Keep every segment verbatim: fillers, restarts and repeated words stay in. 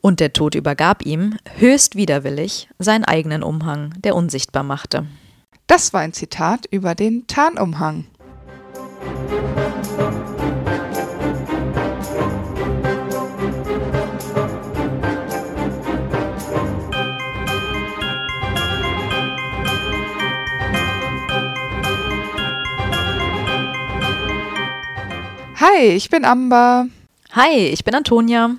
Und der Tod übergab ihm, höchst widerwillig, seinen eigenen Umhang, der unsichtbar machte. Das war ein Zitat über den Tarnumhang. Hi, ich bin Amber. Hi, ich bin Antonia.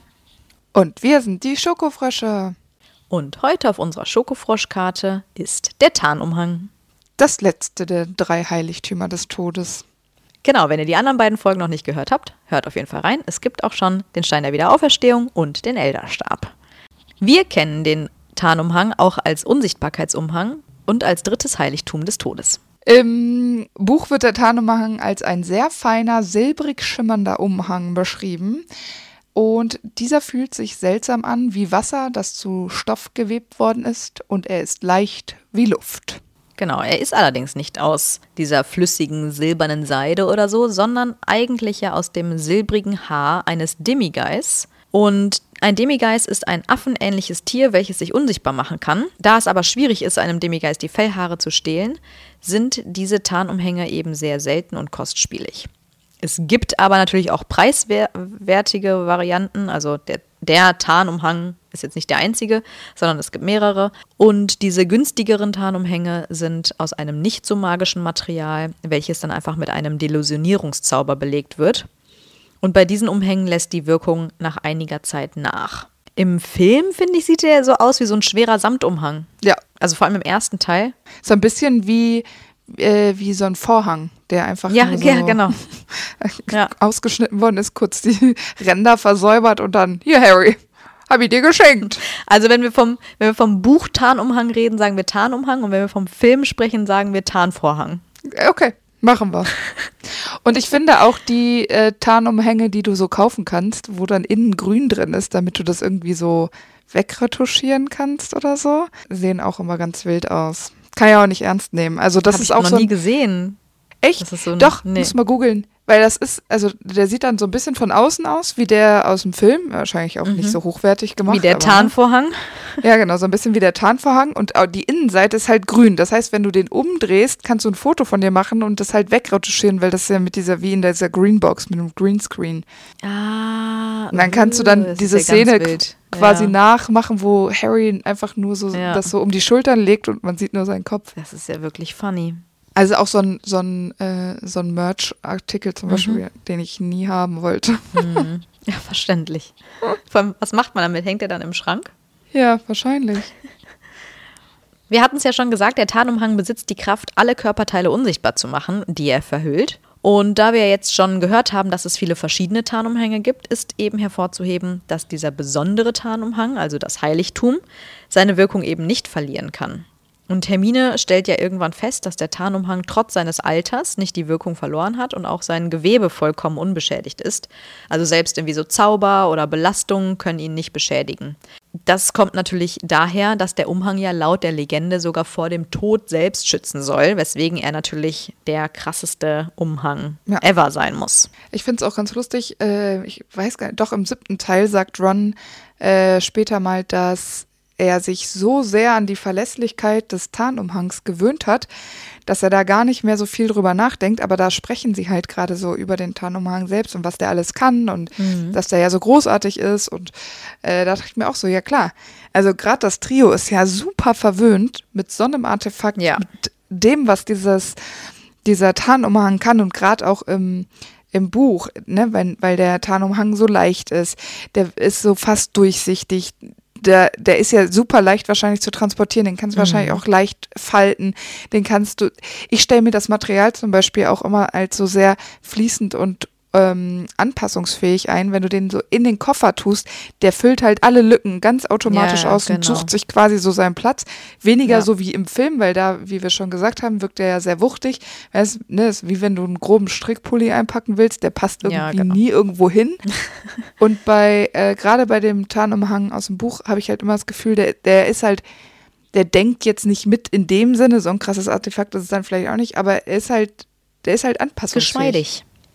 Und wir sind die Schokofrösche. Und heute auf unserer Schokofroschkarte ist der Tarnumhang. Das letzte der drei Heiligtümer des Todes. Genau, wenn ihr die anderen beiden Folgen noch nicht gehört habt, hört auf jeden Fall rein. Es gibt auch schon den Stein der Wiederauferstehung und den Elderstab. Wir kennen den Tarnumhang auch als Unsichtbarkeitsumhang und als drittes Heiligtum des Todes. Im Buch wird der Tarnumhang als ein sehr feiner, silbrig schimmernder Umhang beschrieben. Und dieser fühlt sich seltsam an wie Wasser, das zu Stoff gewebt worden ist. Und er ist leicht wie Luft. Genau, er ist allerdings nicht aus dieser flüssigen, silbernen Seide oder so, sondern eigentlich ja aus dem silbrigen Haar eines Demigeis. Und ein Demigeis ist ein affenähnliches Tier, welches sich unsichtbar machen kann. Da es aber schwierig ist, einem Demigeis die Fellhaare zu stehlen, sind diese Tarnumhänge eben sehr selten und kostspielig. Es gibt aber natürlich auch preiswertige Varianten, also der, der Tarnumhang ist jetzt nicht der einzige, sondern es gibt mehrere. Und diese günstigeren Tarnumhänge sind aus einem nicht so magischen Material, welches dann einfach mit einem Delusionierungszauber belegt wird. Und bei diesen Umhängen lässt die Wirkung nach einiger Zeit nach. Im Film, finde ich, sieht der so aus wie so ein schwerer Samtumhang. Ja. Also vor allem im ersten Teil. So ein bisschen wie, äh, wie so ein Vorhang, der einfach ja, nur so ja, genau. ja. ausgeschnitten worden ist, kurz die Ränder versäubert und dann, hier Harry, hab ich dir geschenkt. Also wenn wir vom, wenn wir vom Buch Tarnumhang reden, sagen wir Tarnumhang, und wenn wir vom Film sprechen, sagen wir Tarnvorhang. Okay, machen wir. Und ich finde auch die äh, Tarnumhänge, die du so kaufen kannst, wo dann innen grün drin ist, damit du das irgendwie so wegretuschieren kannst oder so, sehen auch immer ganz wild aus. Kann ja auch nicht ernst nehmen. Also das Hab ist ich auch noch so nie ein, gesehen. Echt? Das ist so ein, Doch, nee. muss mal googeln. Weil das ist, also der sieht dann so ein bisschen von außen aus, wie der aus dem Film. Wahrscheinlich auch Mhm. nicht so hochwertig gemacht. Wie der aber, Tarnvorhang. Ne? Ja, genau, so ein bisschen wie der Tarnvorhang. Und auch die Innenseite ist halt grün. Das heißt, wenn du den umdrehst, kannst du ein Foto von dir machen und das halt wegretuschieren, weil das ist ja mit dieser, wie in dieser Greenbox, mit einem Greenscreen. Ah. Und dann kannst du dann das diese ist ja ganz Szene wild. quasi ja. nachmachen, wo Harry einfach nur so Ja. das so um die Schultern legt und man sieht nur seinen Kopf. Das ist ja wirklich funny. Also auch so ein, so ein, äh, so ein Merch-Artikel zum Mhm. Beispiel, den ich nie haben wollte. Mhm. Ja, verständlich. Vor allem, was macht man damit? Hängt er dann im Schrank? Ja, wahrscheinlich. Wir hatten es ja schon gesagt, der Tarnumhang besitzt die Kraft, alle Körperteile unsichtbar zu machen, die er verhüllt. Und da wir jetzt schon gehört haben, dass es viele verschiedene Tarnumhänge gibt, ist eben hervorzuheben, dass dieser besondere Tarnumhang, also das Heiligtum, seine Wirkung eben nicht verlieren kann. Und Hermine stellt ja irgendwann fest, dass der Tarnumhang trotz seines Alters nicht die Wirkung verloren hat und auch sein Gewebe vollkommen unbeschädigt ist. Also selbst irgendwie so Zauber oder Belastungen können ihn nicht beschädigen. Das kommt natürlich daher, dass der Umhang ja laut der Legende sogar vor dem Tod selbst schützen soll, weswegen er natürlich der krasseste Umhang Ja. ever sein muss. Ich finde es auch ganz lustig, äh, ich weiß gar nicht, doch im siebten Teil sagt Ron äh, später mal, dass er sich so sehr an die Verlässlichkeit des Tarnumhangs gewöhnt hat, dass er da gar nicht mehr so viel drüber nachdenkt, aber da sprechen sie halt gerade so über den Tarnumhang selbst und was der alles kann und Mhm. dass der ja so großartig ist und äh, da dachte ich mir auch so, ja klar, also gerade das Trio ist ja super verwöhnt mit so einem Artefakt, Ja. mit dem, was dieses, dieser Tarnumhang kann und gerade auch im im Buch, ne, weil, weil der Tarnumhang so leicht ist, der ist so fast durchsichtig, Der, der ist ja super leicht wahrscheinlich zu transportieren, den kannst du Mhm. wahrscheinlich auch leicht falten, den kannst du, ich stelle mir das Material zum Beispiel auch immer als so sehr fließend und ähm, anpassungsfähig ein, wenn du den so in den Koffer tust, der füllt halt alle Lücken ganz automatisch Ja, aus und genau. sucht sich quasi so seinen Platz, weniger Ja. so wie im Film, weil da, wie wir schon gesagt haben, wirkt der ja sehr wuchtig, es, ne, ist wie wenn du einen groben Strickpulli einpacken willst, der passt irgendwie Ja, genau. nie irgendwo hin. Und bei, äh, gerade bei dem Tarnumhang aus dem Buch habe ich halt immer das Gefühl, der, der ist halt, der denkt jetzt nicht mit in dem Sinne, so ein krasses Artefakt ist es dann vielleicht auch nicht, aber er ist halt, der ist halt anpassungsfähig. Geschmeidig.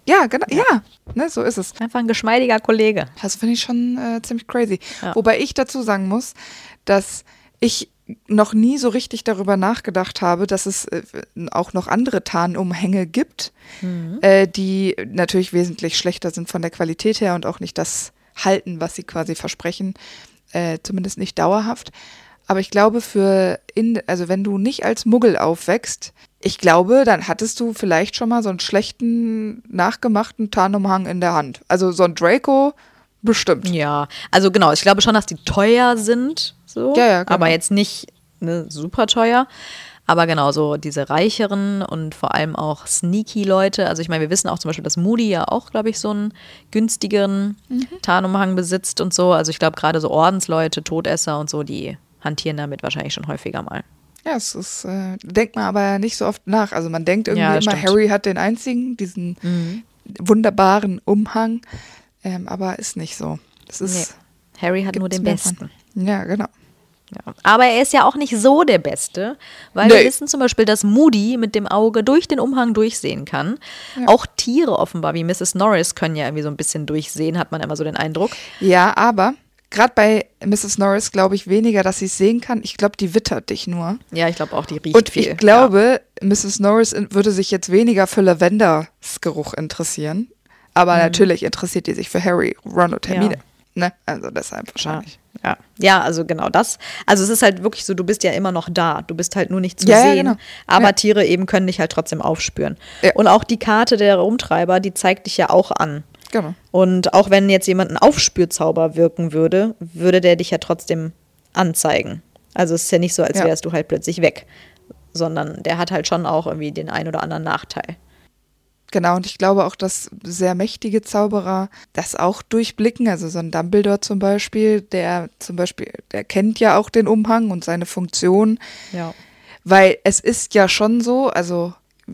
Ja, genau, ja, ja ne, so ist es. Einfach ein geschmeidiger Kollege. Das finde ich schon äh, ziemlich crazy. Ja. Wobei ich dazu sagen muss, dass ich noch nie so richtig darüber nachgedacht habe, dass es äh, auch noch andere Tarnumhänge gibt, mhm. äh, die natürlich wesentlich schlechter sind von der Qualität her und auch nicht das halten, was sie quasi versprechen, äh, zumindest nicht dauerhaft. Aber ich glaube, für in, also wenn du nicht als Muggel aufwächst, ich glaube, dann hattest du vielleicht schon mal so einen schlechten, nachgemachten Tarnumhang in der Hand. Also so ein Draco bestimmt. Ja, also genau, ich glaube schon, dass die teuer sind, so, ja, ja, genau. aber jetzt nicht ne, super teuer. Aber genau, so diese reicheren und vor allem auch sneaky Leute. Also ich meine, wir wissen auch zum Beispiel, dass Moody ja auch, glaube ich, so einen günstigeren mhm. Tarnumhang besitzt und so. Also ich glaube, gerade so Ordensleute, Todesser und so, die hantieren damit wahrscheinlich schon häufiger mal. Ja, es ist, äh, denkt man aber nicht so oft nach. Also man denkt irgendwie ja, immer, stimmt. Harry hat den einzigen, diesen mhm. wunderbaren Umhang. Ähm, aber ist nicht so. Das ist, nee. Harry hat nur den besten. Von. Ja, genau. Ja. Aber er ist ja auch nicht so der Beste, weil nee. wir wissen zum Beispiel, dass Moody mit dem Auge durch den Umhang durchsehen kann. Ja. Auch Tiere offenbar, wie Misses Norris, können ja irgendwie so ein bisschen durchsehen, hat man immer so den Eindruck. Ja, aber gerade bei Misses Norris glaube ich weniger, dass sie es sehen kann. Ich glaube, die wittert dich nur. Ja, ich glaube auch, die riecht Und viel. ich glaube, ja. Misses Norris würde sich jetzt weniger für Lavenders Geruch interessieren. Aber mhm. natürlich interessiert die sich für Harry, Ron und Hermine. Ja. Ne? Also deshalb wahrscheinlich. Ja. ja, also genau das. Also es ist halt wirklich so, du bist ja immer noch da. Du bist halt nur nicht zu ja, sehen. Ja, genau. Aber ja. Tiere eben können dich halt trotzdem aufspüren. Ja. Und auch die Karte der Rumtreiber, die zeigt dich ja auch an. Genau. Und auch wenn jetzt jemand einen Aufspürzauber wirken würde, würde der dich ja trotzdem anzeigen. Also es ist ja nicht so, als ja. wärst du halt plötzlich weg. Sondern der hat halt schon auch irgendwie den ein oder anderen Nachteil. Genau, und ich glaube auch, dass sehr mächtige Zauberer das auch durchblicken. Also so ein Dumbledore zum Beispiel, der zum Beispiel, der kennt ja auch den Umhang und seine Funktion. Ja. Weil es ist ja schon so, also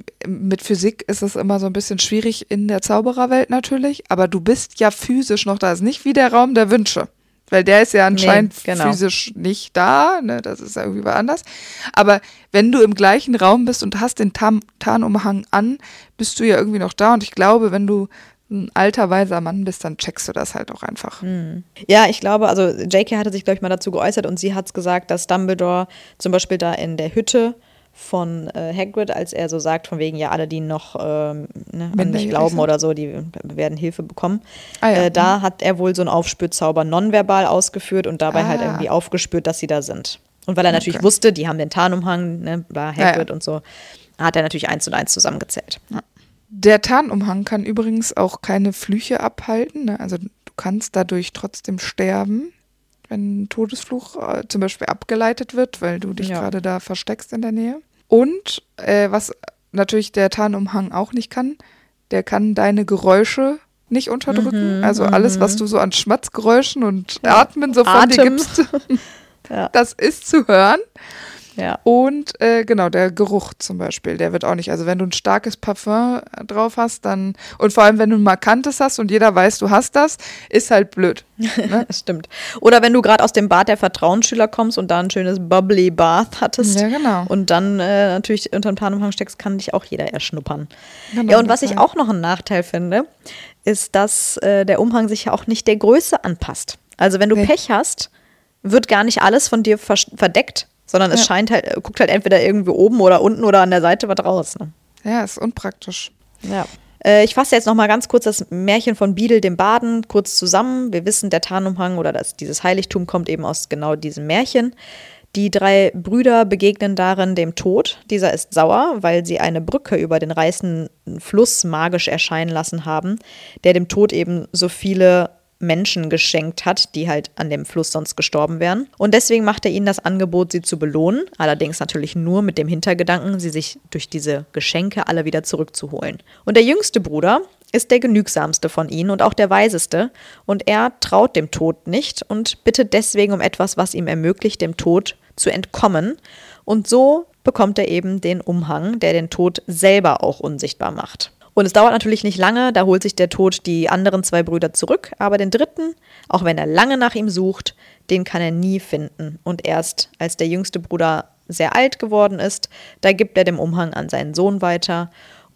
mit Physik ist es immer so ein bisschen schwierig in der Zaubererwelt natürlich, aber du bist ja physisch noch da. Es ist nicht wie der Raum der Wünsche. Weil der ist ja anscheinend nee, genau. physisch nicht da, ne? Das ist ja irgendwie anders. Aber wenn du im gleichen Raum bist und hast den Tarn- Tarnumhang an, bist du ja irgendwie noch da. Und ich glaube, wenn du ein alter, weiser Mann bist, dann checkst du das halt auch einfach. Hm. Ja, ich glaube, also J K hatte sich, glaube ich, mal dazu geäußert und sie hat es gesagt, dass Dumbledore zum Beispiel da in der Hütte von äh, Hagrid, als er so sagt, von wegen, ja, alle, die noch ähm, ne, an mich glauben oder so, die werden Hilfe bekommen. Ah, ja. äh, da mhm. hat er wohl so einen Aufspürzauber nonverbal ausgeführt und dabei ah. halt irgendwie aufgespürt, dass sie da sind. Und weil er natürlich okay. wusste, die haben den Tarnumhang, ne, war Hagrid ja, ja. und so, hat er natürlich eins und eins zusammengezählt. Ja. Der Tarnumhang kann übrigens auch keine Flüche abhalten, ne? Also du kannst dadurch trotzdem sterben, wenn ein Todesfluch äh, zum Beispiel abgeleitet wird, weil du dich ja. gerade da versteckst in der Nähe. Und äh, was natürlich der Tarnumhang auch nicht kann, der kann deine Geräusche nicht unterdrücken. Mhm, also alles, was du so an Schmatzgeräuschen und ja. Atmen so von Atem. dir gibst, ja. das ist zu hören. Ja. Und äh, genau, der Geruch zum Beispiel, der wird auch nicht, also wenn du ein starkes Parfum drauf hast, dann, und vor allem wenn du ein markantes hast und jeder weiß, du hast das, ist halt blöd. Ne? Stimmt. Oder wenn du gerade aus dem Bad der Vertrauensschüler kommst und da ein schönes Bubbly Bath hattest ja, genau. und dann äh, natürlich unter dem Tarnumhang steckst, kann dich auch jeder erschnuppern. Genau, ja, und was ich auch noch einen Nachteil finde, ist, dass äh, der Umhang sich ja auch nicht der Größe anpasst. Also wenn du nee. Pech hast, wird gar nicht alles von dir vers- verdeckt, sondern es ja. scheint halt, guckt halt entweder irgendwie oben oder unten oder an der Seite was raus. Ne? Ja, ist unpraktisch. Ja. Äh, ich fasse jetzt noch mal ganz kurz das Märchen von Beedle dem Baden kurz zusammen. Wir wissen, der Tarnumhang oder das, dieses Heiligtum kommt eben aus genau diesem Märchen. Die drei Brüder begegnen darin dem Tod. Dieser ist sauer, weil sie eine Brücke über den reißenden Fluss magisch erscheinen lassen haben, der dem Tod eben so viele Menschen geschenkt hat, die halt an dem Fluss sonst gestorben wären. Und deswegen macht er ihnen das Angebot, sie zu belohnen, allerdings natürlich nur mit dem Hintergedanken, sie sich durch diese Geschenke alle wieder zurückzuholen. Und der jüngste Bruder ist der genügsamste von ihnen und auch der weiseste, und er traut dem Tod nicht und bittet deswegen um etwas, was ihm ermöglicht, dem Tod zu entkommen. Und so bekommt er eben den Umhang, der den Tod selber auch unsichtbar macht. Und es dauert natürlich nicht lange, da holt sich der Tod die anderen zwei Brüder zurück, aber den dritten, auch wenn er lange nach ihm sucht, den kann er nie finden. Und erst als der jüngste Bruder sehr alt geworden ist, da gibt er den Umhang an seinen Sohn weiter.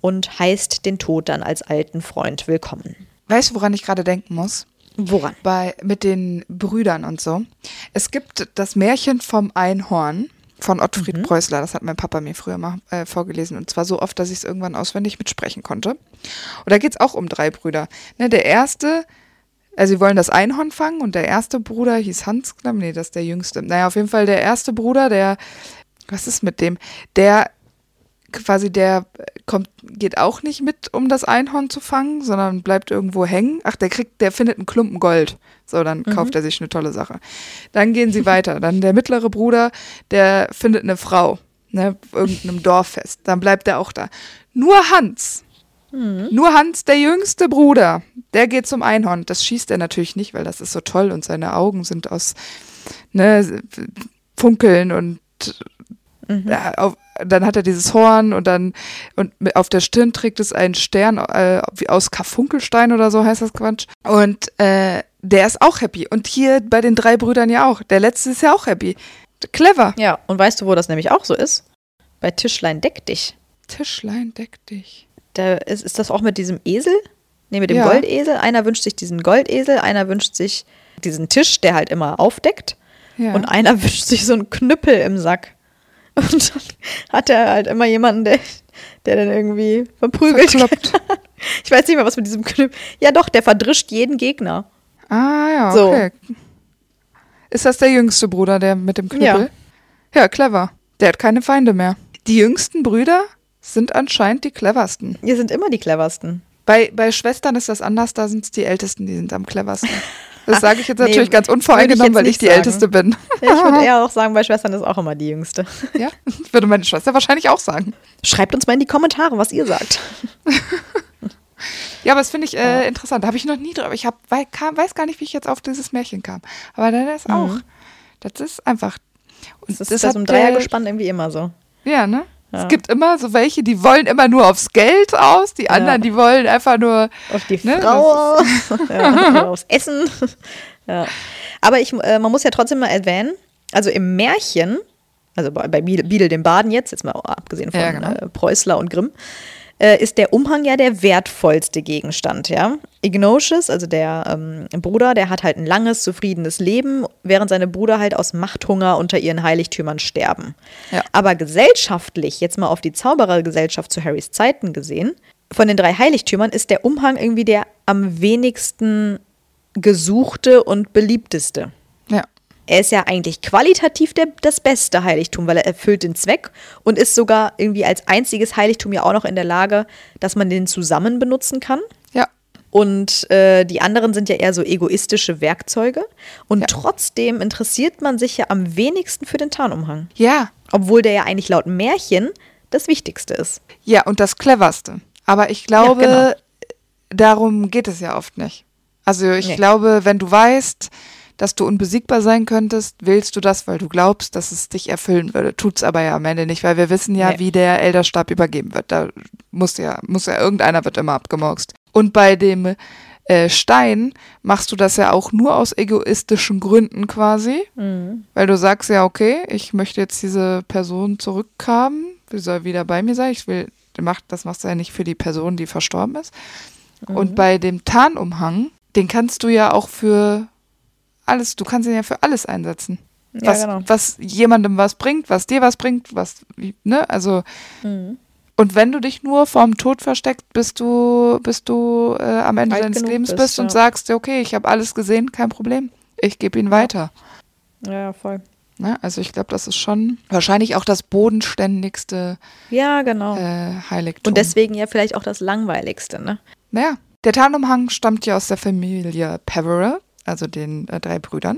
und heißt den Tod dann als alten Freund willkommen. Weißt du, woran ich gerade denken muss? Woran? Bei, mit den Brüdern und so. Es gibt das Märchen vom Einhorn von Ottfried mhm. Preußler. Das hat mein Papa mir früher mal äh, vorgelesen. Und zwar so oft, dass ich es irgendwann auswendig mitsprechen konnte. Und da geht es auch um drei Brüder. Ne, der erste, also sie wollen das Einhorn fangen und der erste Bruder hieß Hans, glaube ich, nee, das ist der jüngste. Naja, auf jeden Fall der erste Bruder, der, was ist mit dem? Der quasi, der kommt, geht auch nicht mit, um das Einhorn zu fangen, sondern bleibt irgendwo hängen. Ach, der kriegt, der findet einen Klumpen Gold. So, dann mhm. kauft er sich eine tolle Sache. Dann gehen sie weiter. Dann der mittlere Bruder, der findet eine Frau, ne, irgendeinem Dorffest. Dann bleibt er auch da. Nur Hans, mhm. nur Hans, der jüngste Bruder, der geht zum Einhorn. Das schießt er natürlich nicht, weil das ist so toll und seine Augen sind aus, ne, funkeln und mhm. ja, auf, dann hat er dieses Horn und dann und mit, auf der Stirn trägt es einen Stern äh, wie aus Karfunkelstein oder so heißt das Quatsch. Und äh, der ist auch happy. Und hier bei den drei Brüdern ja auch. Der letzte ist ja auch happy. Clever. Ja, und weißt du, wo das nämlich auch so ist? Bei Tischlein deck dich. Tischlein deck dich. Da ist, ist das auch mit diesem Esel? Nee, mit dem Ja. Goldesel. Einer wünscht sich diesen Goldesel, einer wünscht sich diesen Tisch, der halt immer aufdeckt. Ja. Und einer wünscht sich so einen Knüppel im Sack. Und dann hat er halt immer jemanden, der, der dann irgendwie verprügelt. Verkloppt. Ich weiß nicht mehr, was mit diesem Knüppel. Ja doch, der verdrischt jeden Gegner. Ah ja, So. okay. Ist das der jüngste Bruder, der mit dem Knüppel? Ja. Ja, clever. Der hat keine Feinde mehr. Die jüngsten Brüder sind anscheinend die cleversten. Wir sind immer die cleversten. Bei, bei Schwestern ist das anders, da sind es die Ältesten, die sind am cleversten. Das sage ich jetzt Nee, natürlich ganz würde unvoreingenommen, ich weil jetzt ich die nicht sagen. Älteste bin. Ja, ich würde eher auch sagen, bei Schwestern ist auch immer die Jüngste. Ja, würde meine Schwester wahrscheinlich auch sagen. Schreibt uns mal in die Kommentare, was ihr sagt. Ja, aber das finde ich äh, interessant. Da habe ich noch nie drüber. Ich hab, wei- kam, weiß gar nicht, wie ich jetzt auf dieses Märchen kam. Aber dann ist auch. Mhm. Das ist einfach. Und Das ist das im Dreiergespann irgendwie immer so. Ja, ne? Ja. Es gibt immer so welche, die wollen immer nur aufs Geld aus, die anderen, die wollen einfach nur. Auf die Ne, Frau, ja, oder aufs Essen. Ja. Aber ich, äh, man muss ja trotzdem mal erwähnen, also im Märchen, also bei, bei Biedel, Biedel dem Baden jetzt, jetzt mal abgesehen von Ja, genau. äh, Preußler und Grimm, äh, ist der Umhang ja der wertvollste Gegenstand, ja. Ignatius, also der ähm, Bruder, der hat halt ein langes, zufriedenes Leben, während seine Brüder halt aus Machthunger unter ihren Heiligtümern sterben. Ja. Aber gesellschaftlich, jetzt mal auf die Zauberergesellschaft zu Harrys Zeiten gesehen, von den drei Heiligtümern ist der Umhang irgendwie der am wenigsten gesuchte und beliebteste. Ja. Er ist ja eigentlich qualitativ der, das beste Heiligtum, weil er erfüllt den Zweck und ist sogar irgendwie als einziges Heiligtum ja auch noch in der Lage, dass man den zusammen benutzen kann. Ja. Und äh, die anderen sind ja eher so egoistische Werkzeuge. Und Ja. trotzdem interessiert man sich ja am wenigsten für den Tarnumhang. Ja. Obwohl der ja eigentlich laut Märchen das Wichtigste ist. Ja, und das Cleverste. Aber ich glaube, Ja, genau. darum geht es ja oft nicht. Also ich Nee. glaube, wenn du weißt, dass du unbesiegbar sein könntest, willst du das, weil du glaubst, dass es dich erfüllen würde. Tut's aber ja am Ende nicht, weil wir wissen ja, Nee. wie der Elderstab übergeben wird. Da muss ja, muss ja, irgendeiner wird immer abgemurkst. Und bei dem äh, Stein machst du das ja auch nur aus egoistischen Gründen quasi, Mhm. weil du sagst ja, okay, ich möchte jetzt diese Person zurückhaben, sie soll wieder bei mir sein, ich will, das machst du ja nicht für die Person, die verstorben ist. Mhm. Und bei dem Tarnumhang, den kannst du ja auch für alles, du kannst ihn ja für alles einsetzen. Ja, was, genau. was jemandem was bringt, was dir was bringt, was, ne, also, Mhm. und wenn du dich nur vorm Tod versteckst, bis du, bis du äh, am Ende Alt deines genug Lebens bist, bist und ja. sagst, okay, ich habe alles gesehen, kein Problem, ich gebe ihn weiter. Ja, voll. Ne? Also ich glaube, das ist schon wahrscheinlich auch das bodenständigste Ja, genau. äh, Heiligtum. Und deswegen ja vielleicht auch das langweiligste, ne? Naja, der Tarnumhang stammt ja aus der Familie Peverell, also den äh, drei Brüdern.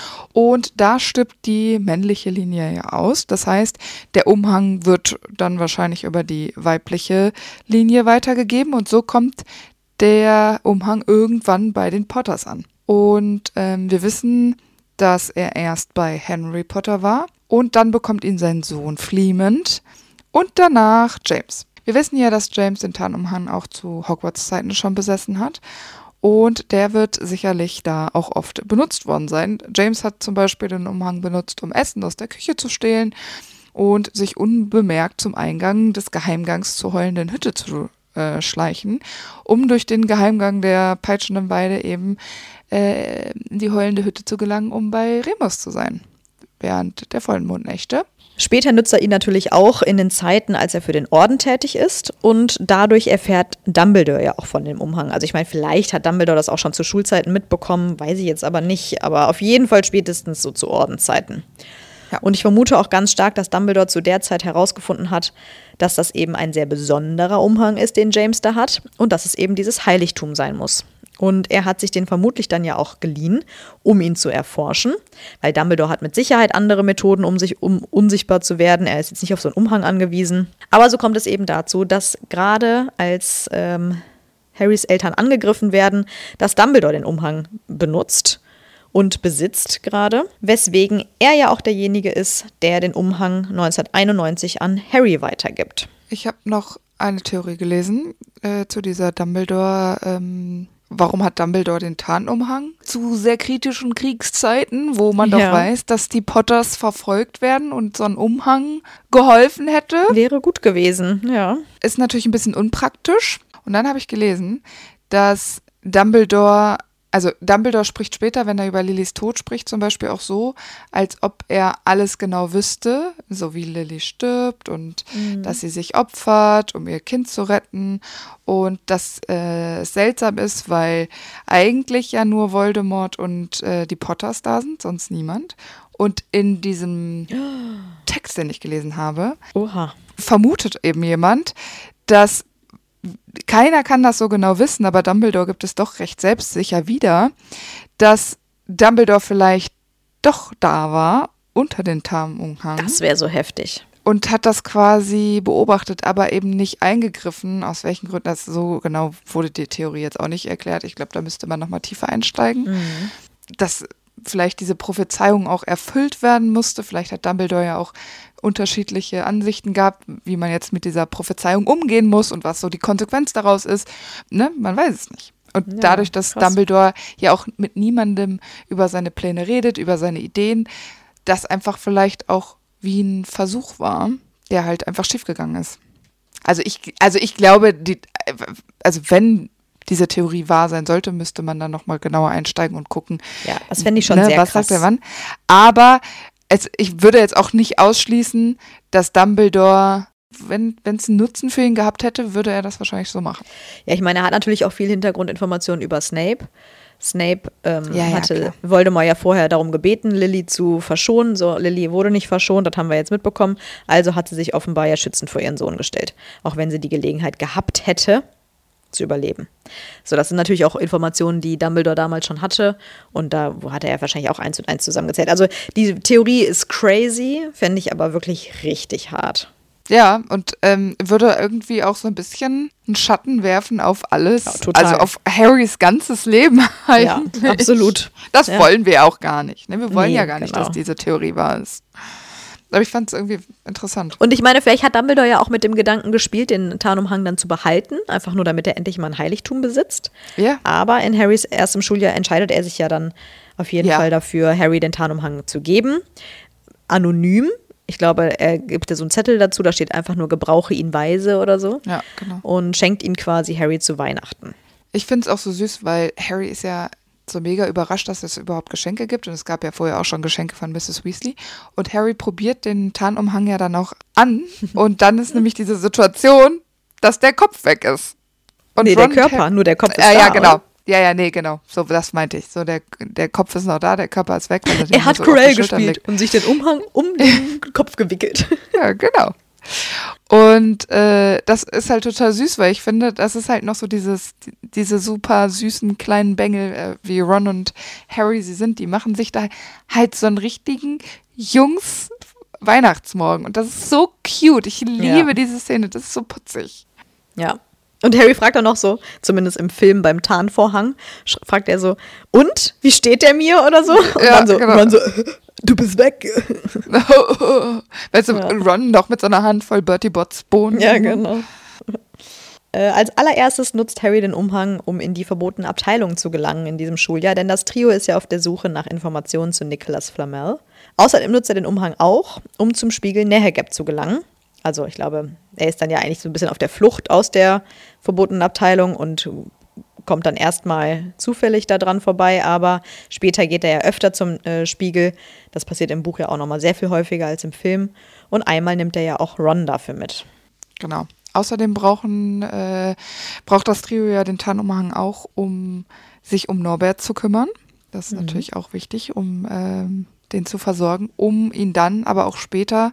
Und da stirbt die männliche Linie ja aus. Das heißt, der Umhang wird dann wahrscheinlich über die weibliche Linie weitergegeben. Und so kommt der Umhang irgendwann bei den Potters an. Und ähm, wir wissen, dass er erst bei Henry Potter war. Und dann bekommt ihn sein Sohn Fleemond. Und danach James. Wir wissen ja, dass James den Tarnumhang auch zu Hogwarts-Zeiten schon besessen hat. Und der wird sicherlich da auch oft benutzt worden sein. James hat zum Beispiel den Umhang benutzt, um Essen aus der Küche zu stehlen und sich unbemerkt zum Eingang des Geheimgangs zur heulenden Hütte zu äh, schleichen, um durch den Geheimgang der peitschenden Weide eben äh, in die heulende Hütte zu gelangen, um bei Remus zu sein, während der Vollmondnächte. Später nutzt er ihn natürlich auch in den Zeiten, als er für den Orden tätig ist, und dadurch erfährt Dumbledore ja auch von dem Umhang. Also ich meine, vielleicht hat Dumbledore das auch schon zu Schulzeiten mitbekommen, weiß ich jetzt aber nicht, aber auf jeden Fall spätestens so zu Ordenszeiten. Ja. Und ich vermute auch ganz stark, dass Dumbledore zu der Zeit herausgefunden hat, dass das eben ein sehr besonderer Umhang ist, den James da hat, und dass es eben dieses Heiligtum sein muss. Und er hat sich den vermutlich dann ja auch geliehen, um ihn zu erforschen, weil Dumbledore hat mit Sicherheit andere Methoden, um sich um unsichtbar zu werden. Er ist jetzt nicht auf so einen Umhang angewiesen. Aber so kommt es eben dazu, dass gerade als ähm, Harrys Eltern angegriffen werden, dass Dumbledore den Umhang benutzt und besitzt gerade, weswegen er ja auch derjenige ist, der den Umhang neunzehnhunderteinundneunzig an Harry weitergibt. Ich habe noch eine Theorie gelesen äh, zu dieser Dumbledore- ähm Warum hat Dumbledore den Tarnumhang? Zu sehr kritischen Kriegszeiten, wo man Ja. doch weiß, dass die Potters verfolgt werden und so ein Umhang geholfen hätte. Wäre gut gewesen, ja. Ist natürlich ein bisschen unpraktisch. Und dann habe ich gelesen, dass Dumbledore, also Dumbledore spricht später, wenn er über Lillys Tod spricht, zum Beispiel auch so, als ob er alles genau wüsste, so wie Lily stirbt und mhm. dass sie sich opfert, um ihr Kind zu retten. Und dass äh, es seltsam ist, weil eigentlich ja nur Voldemort und äh, die Potters da sind, sonst niemand. Und in diesem Text, den ich gelesen habe, Oha. vermutet eben jemand, dass keiner kann das so genau wissen, aber Dumbledore gibt es doch recht selbstsicher wieder, dass Dumbledore vielleicht doch da war, unter den Tarnumhang. Das wäre so heftig. Und hat das quasi beobachtet, aber eben nicht eingegriffen. Aus welchen Gründen, das so genau wurde die Theorie jetzt auch nicht erklärt. Ich glaube, da müsste man nochmal tiefer einsteigen. Mhm. Dass vielleicht diese Prophezeiung auch erfüllt werden musste. Vielleicht hat Dumbledore ja auch unterschiedliche Ansichten gehabt, wie man jetzt mit dieser Prophezeiung umgehen muss und was so die Konsequenz daraus ist. Ne? Man weiß es nicht. Und ja, dadurch, dass krass. Dumbledore ja auch mit niemandem über seine Pläne redet, über seine Ideen, das einfach vielleicht auch wie ein Versuch war, der halt einfach schiefgegangen ist. Also ich, also ich glaube, die, also wenn diese Theorie wahr sein sollte, müsste man dann nochmal genauer einsteigen und gucken. Ja, das fände ich schon ne, sehr was krass. sagt der wann. Aber es, ich würde jetzt auch nicht ausschließen, dass Dumbledore, wenn es einen Nutzen für ihn gehabt hätte, würde er das wahrscheinlich so machen. Ja, ich meine, er hat natürlich auch viel Hintergrundinformationen über Snape. Snape ähm, ja, ja, hatte klar. Voldemort ja vorher darum gebeten, Lily zu verschonen. So, Lily wurde nicht verschont, das haben wir jetzt mitbekommen. Also hat sie sich offenbar ja schützend vor ihren Sohn gestellt. Auch wenn sie die Gelegenheit gehabt hätte, zu überleben. So, das sind natürlich auch Informationen, die Dumbledore damals schon hatte. Und da hatte er wahrscheinlich auch eins und eins zusammengezählt. Also die Theorie ist crazy, fände ich aber wirklich richtig hart. Ja, und ähm, würde irgendwie auch so ein bisschen einen Schatten werfen auf alles, ja, total. Also auf Harrys ganzes Leben eigentlich. Ja, absolut. Das ja. wollen wir auch gar nicht. Ne? Wir wollen nee, ja gar nicht, genau. dass diese Theorie wahr ist. Aber ich fand es irgendwie interessant. Und ich meine, vielleicht hat Dumbledore ja auch mit dem Gedanken gespielt, den Tarnumhang dann zu behalten, einfach nur damit er endlich mal ein Heiligtum besitzt. Ja. Aber in Harrys erstem Schuljahr entscheidet er sich ja dann auf jeden ja. Fall dafür, Harry den Tarnumhang zu geben. Anonym. Ich glaube, er gibt ja so einen Zettel dazu, da steht einfach nur, gebrauche ihn weise oder so. Ja, genau. Und schenkt ihn quasi Harry zu Weihnachten. Ich finde es auch so süß, weil Harry ist ja so mega überrascht, dass es überhaupt Geschenke gibt. Und es gab ja vorher auch schon Geschenke von Missus Weasley. Und Harry probiert den Tarnumhang ja dann auch an. Und dann ist nämlich diese Situation, dass der Kopf weg ist. Und nee, Ron der Körper, Harry, nur der Kopf ist äh, da. Ja, genau. Oder? Ja, ja, nee, genau. So, das meinte ich. So, der, der Kopf ist noch da, der Körper ist weg. Weil er er hat so Quirrell gespielt und sich den Umhang um den Kopf gewickelt. Ja, genau. Und äh, das ist halt total süß, weil ich finde, das ist halt noch so dieses, diese super süßen kleinen Bengel, äh, wie Ron und Harry sie sind, die machen sich da halt so einen richtigen Jungs-Weihnachtsmorgen. Und das ist so cute. Ich liebe ja. diese Szene, das ist so putzig. Ja. Und Harry fragt dann noch so, zumindest im Film beim Tarnvorhang, fragt er so, und? Wie steht der mir oder so? Und ja, dann so, genau. und dann so, du bist weg. Weißt du, ja. Ron noch mit so einer Handvoll Bertie Botts Bohnen. Ja, genau. Äh, als allererstes nutzt Harry den Umhang, um in die verbotene Abteilung zu gelangen in diesem Schuljahr, denn das Trio ist ja auf der Suche nach Informationen zu Nicholas Flamel. Außerdem nutzt er den Umhang auch, um zum Spiegel Nehegeb zu gelangen. Also ich glaube, er ist dann ja eigentlich so ein bisschen auf der Flucht aus der verbotenen Abteilung und kommt dann erstmal zufällig da dran vorbei, aber später geht er ja öfter zum äh, Spiegel. Das passiert im Buch ja auch nochmal sehr viel häufiger als im Film. Und einmal nimmt er ja auch Ron dafür mit. Genau. Außerdem brauchen, äh, braucht das Trio ja den Tarnumhang auch, um sich um Norbert zu kümmern. Das ist mhm. natürlich auch wichtig, um ähm, den zu versorgen, um ihn dann aber auch später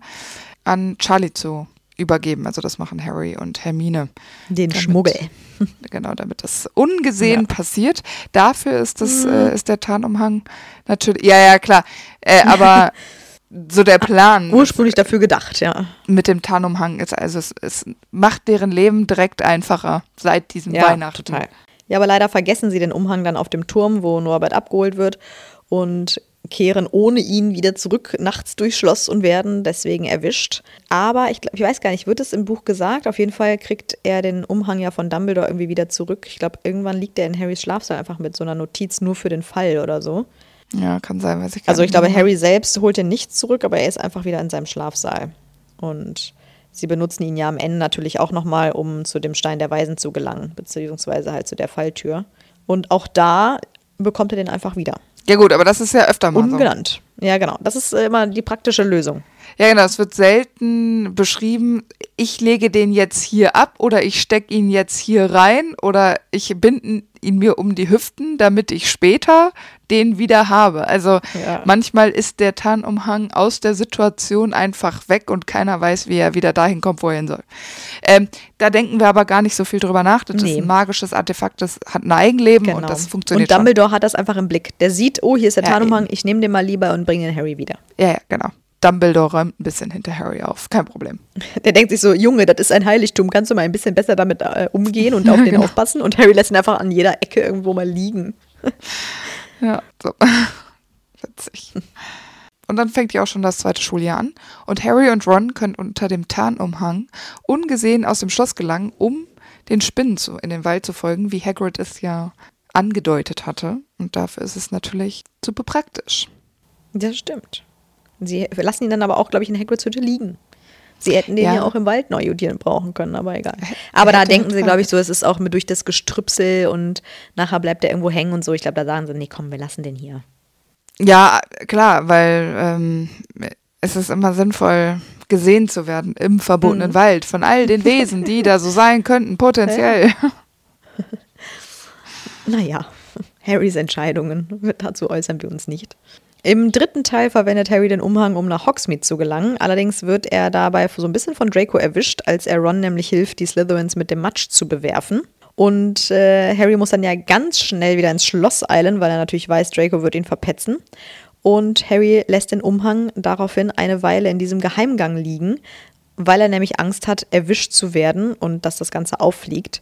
an Charlie zu übergeben. Also das machen Harry und Hermine. Den damit, Schmuggel. Genau, damit das ungesehen ja. passiert. Dafür ist, das, mhm. äh, ist der Tarnumhang natürlich, ja, ja, klar, äh, aber so der Plan. Ursprünglich dafür gedacht, ja. Mit dem Tarnumhang ist, also es, es macht deren Leben direkt einfacher seit diesem ja, Weihnachten. Total. Ja, aber leider vergessen sie den Umhang dann auf dem Turm, wo Norbert abgeholt wird und kehren ohne ihn wieder zurück nachts durchs Schloss und werden deswegen erwischt. Aber ich, glaub, ich weiß gar nicht, wird es im Buch gesagt? Auf jeden Fall kriegt er den Umhang ja von Dumbledore irgendwie wieder zurück. Ich glaube, irgendwann liegt er in Harrys Schlafsaal einfach mit so einer Notiz nur für den Fall oder so. Ja, kann sein, weiß ich gar nicht. Also ich glaube, Harry selbst holt ihn nicht zurück, aber er ist einfach wieder in seinem Schlafsaal. Und sie benutzen ihn ja am Ende natürlich auch nochmal, um zu dem Stein der Weisen zu gelangen, beziehungsweise halt zu der Falltür. Und auch da bekommt er den einfach wieder. Ja gut, aber das ist ja öfter mal Ungenannt. So. Ja, genau. Das ist immer die praktische Lösung. Ja, genau. Es wird selten beschrieben, ich lege den jetzt hier ab oder ich stecke ihn jetzt hier rein oder ich binde ihn mir um die Hüften, damit ich später den wieder habe. Also ja. manchmal ist der Tarnumhang aus der Situation einfach weg und keiner weiß, wie er wieder dahin kommt, wo er hin soll. Ähm, da denken wir aber gar nicht so viel drüber nach. Das nee. ist ein magisches Artefakt, das hat ein Eigenleben genau. und das funktioniert Und Dumbledore schon. Hat das einfach im Blick. Der sieht, oh, hier ist der ja, Tarnumhang, eben. ich nehme den mal lieber und bringe den Harry wieder. Ja, ja, genau. Dumbledore räumt ein bisschen hinter Harry auf. Kein Problem. Der denkt sich so, Junge, das ist ein Heiligtum. Kannst du mal ein bisschen besser damit äh, umgehen und auf den genau. aufpassen? Und Harry lässt ihn einfach an jeder Ecke irgendwo mal liegen. Ja, so. Witzig. Und dann fängt ja auch schon das zweite Schuljahr an. Und Harry und Ron können unter dem Tarnumhang ungesehen aus dem Schloss gelangen, um den Spinnen zu, in den Wald zu folgen, wie Hagrid es ja angedeutet hatte. Und dafür ist es natürlich super praktisch. Das stimmt. Sie lassen ihn dann aber auch, glaube ich, in Hagrids Hütte liegen. Sie hätten den ja, ja auch im Wald neu judieren brauchen können, aber egal. Aber da denken sie, glaube ich, so, es ist auch mit durch das Gestrüpsel und nachher bleibt er irgendwo hängen und so. Ich glaube, da sagen sie, nee, komm, wir lassen den hier. Ja, klar, weil ähm, es ist immer sinnvoll, gesehen zu werden im verbotenen mhm. Wald von all den Wesen, die da so sein könnten, potenziell. Ja. Naja, Harrys Entscheidungen, dazu äußern wir uns nicht. Im dritten Teil verwendet Harry den Umhang, um nach Hogsmeade zu gelangen. Allerdings wird er dabei so ein bisschen von Draco erwischt, als er Ron nämlich hilft, die Slytherins mit dem Matsch zu bewerfen. Und äh, Harry muss dann ja ganz schnell wieder ins Schloss eilen, weil er natürlich weiß, Draco wird ihn verpetzen. Und Harry lässt den Umhang daraufhin eine Weile in diesem Geheimgang liegen, weil er nämlich Angst hat, erwischt zu werden und dass das Ganze auffliegt.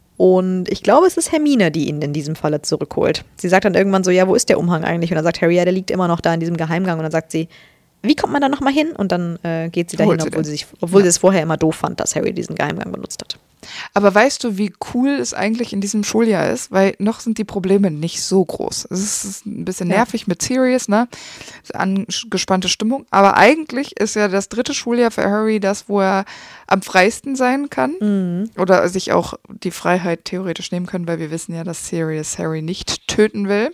Und ich glaube, es ist Hermine, die ihn in diesem Falle zurückholt. Sie sagt dann irgendwann so, ja, wo ist der Umhang eigentlich? Und dann sagt Harry, ja, der liegt immer noch da in diesem Geheimgang. Und dann sagt sie, wie kommt man da nochmal hin? Und dann äh, geht sie dahin, obwohl, sie, sich, obwohl ja. sie es vorher immer doof fand, dass Harry diesen Geheimgang benutzt hat. Aber weißt du, wie cool es eigentlich in diesem Schuljahr ist? Weil noch sind die Probleme nicht so groß. Es ist ein bisschen nervig ja. mit Sirius, ne? Angespannte Stimmung. Aber eigentlich ist ja das dritte Schuljahr für Harry das, wo er am freisten sein kann. Mhm. Oder sich auch die Freiheit theoretisch nehmen können, weil wir wissen ja, dass Sirius Harry nicht töten will.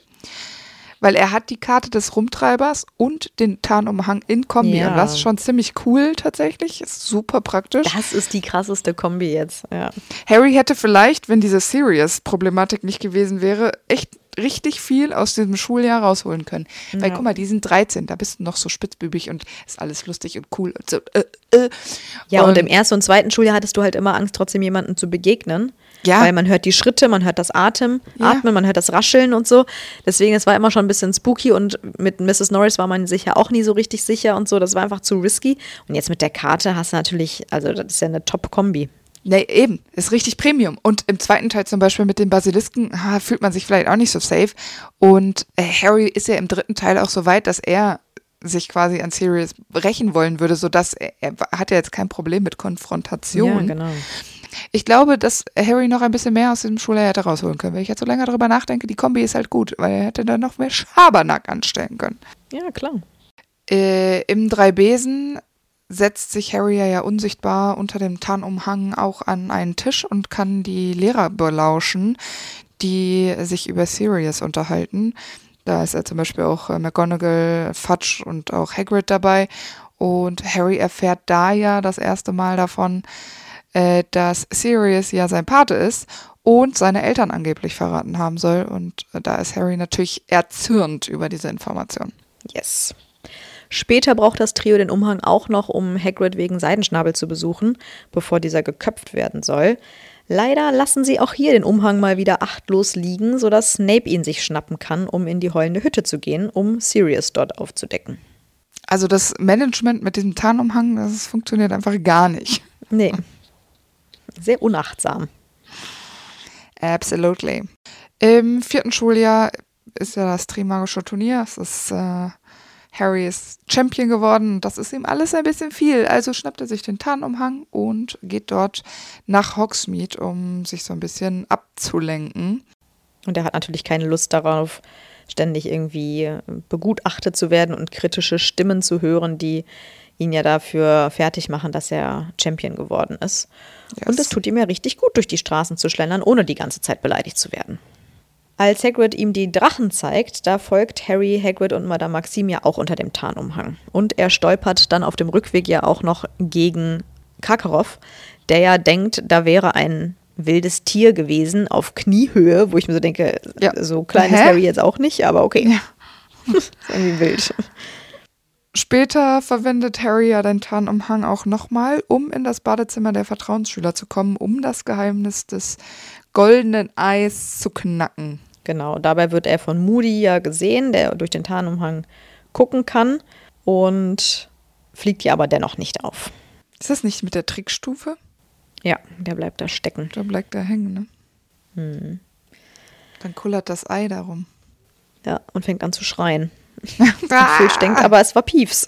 Weil er hat die Karte des Rumtreibers und den Tarnumhang in Kombi. Ja. Und das ist schon ziemlich cool tatsächlich. Ist super praktisch. Das ist die krasseste Kombi jetzt, ja. Harry hätte vielleicht, wenn diese Sirius-Problematik nicht gewesen wäre, echt richtig viel aus diesem Schuljahr rausholen können. Ja. Weil guck mal, die sind dreizehn, da bist du noch so spitzbübig und ist alles lustig und cool und so. Äh, äh. Ja, und, und im ersten und zweiten Schuljahr hattest du halt immer Angst, trotzdem jemandem zu begegnen. Ja. Weil man hört die Schritte, man hört das Atem, ja. Atmen, man hört das Rascheln und so. Deswegen, es war immer schon ein bisschen spooky und mit Misses Norris war man sich ja auch nie so richtig sicher und so. Das war einfach zu risky. Und jetzt mit der Karte hast du natürlich, also das ist ja eine Top-Kombi. Nee, eben, ist richtig Premium. Und im zweiten Teil zum Beispiel mit den Basilisken ha, fühlt man sich vielleicht auch nicht so safe. Und äh, Harry ist ja im dritten Teil auch so weit, dass er sich quasi an Sirius rächen wollen würde, sodass er, er hat ja jetzt kein Problem mit Konfrontation. Ja, genau. Ich glaube, dass Harry noch ein bisschen mehr aus diesem Schuljahr hätte rausholen können. Wenn ich jetzt so länger darüber nachdenke, die Kombi ist halt gut, weil er hätte dann noch mehr Schabernack anstellen können. Ja, klar. Äh, im Drei Besen setzt sich Harry ja unsichtbar unter dem Tarnumhang auch an einen Tisch und kann die Lehrer belauschen, die sich über Sirius unterhalten. Da ist ja zum Beispiel auch äh, McGonagall, Fudge und auch Hagrid dabei. Und Harry erfährt da ja das erste Mal davon, äh, dass Sirius ja sein Pate ist und seine Eltern angeblich verraten haben soll. Und äh, da ist Harry natürlich erzürnt über diese Information. Yes. Später braucht das Trio den Umhang auch noch, um Hagrid wegen Seidenschnabel zu besuchen, bevor dieser geköpft werden soll. Leider lassen sie auch hier den Umhang mal wieder achtlos liegen, sodass Snape ihn sich schnappen kann, um in die heulende Hütte zu gehen, um Sirius dort aufzudecken. Also das Management mit diesem Tarnumhang, das funktioniert einfach gar nicht. Nee. Sehr unachtsam. Absolutely. Im vierten Schuljahr ist ja das Trimagische Turnier. Es ist, äh, Harry ist Champion geworden. Das ist ihm alles ein bisschen viel. Also schnappt er sich den Tarnumhang und geht dort nach Hogsmeade, um sich so ein bisschen abzulenken. Und er hat natürlich keine Lust darauf, ständig irgendwie begutachtet zu werden und kritische Stimmen zu hören, die ihn ja dafür fertig machen, dass er Champion geworden ist. Yes. Und es tut ihm ja richtig gut, durch die Straßen zu schlendern, ohne die ganze Zeit beleidigt zu werden. Als Hagrid ihm die Drachen zeigt, da folgt Harry, Hagrid und Madame Maxime ja auch unter dem Tarnumhang. Und er stolpert dann auf dem Rückweg ja auch noch gegen Karkaroff, der ja denkt, da wäre ein wildes Tier gewesen auf Kniehöhe, wo ich mir so denke, ja. so klein Hä? ist Harry jetzt auch nicht, aber okay. Ja. Ist irgendwie wild. Später verwendet Harry ja den Tarnumhang auch nochmal, um in das Badezimmer der Vertrauensschüler zu kommen, um das Geheimnis des goldenen Eis zu knacken. Genau, dabei wird er von Moody ja gesehen, der durch den Tarnumhang gucken kann und fliegt ja aber dennoch nicht auf. Ist das nicht mit der Trickstufe? Ja, der bleibt da stecken. Da bleibt er hängen, ne? Hm. Dann kullert das Ei darum. Ja, und fängt an zu schreien. Und Filch denkt, aber es war Peeves.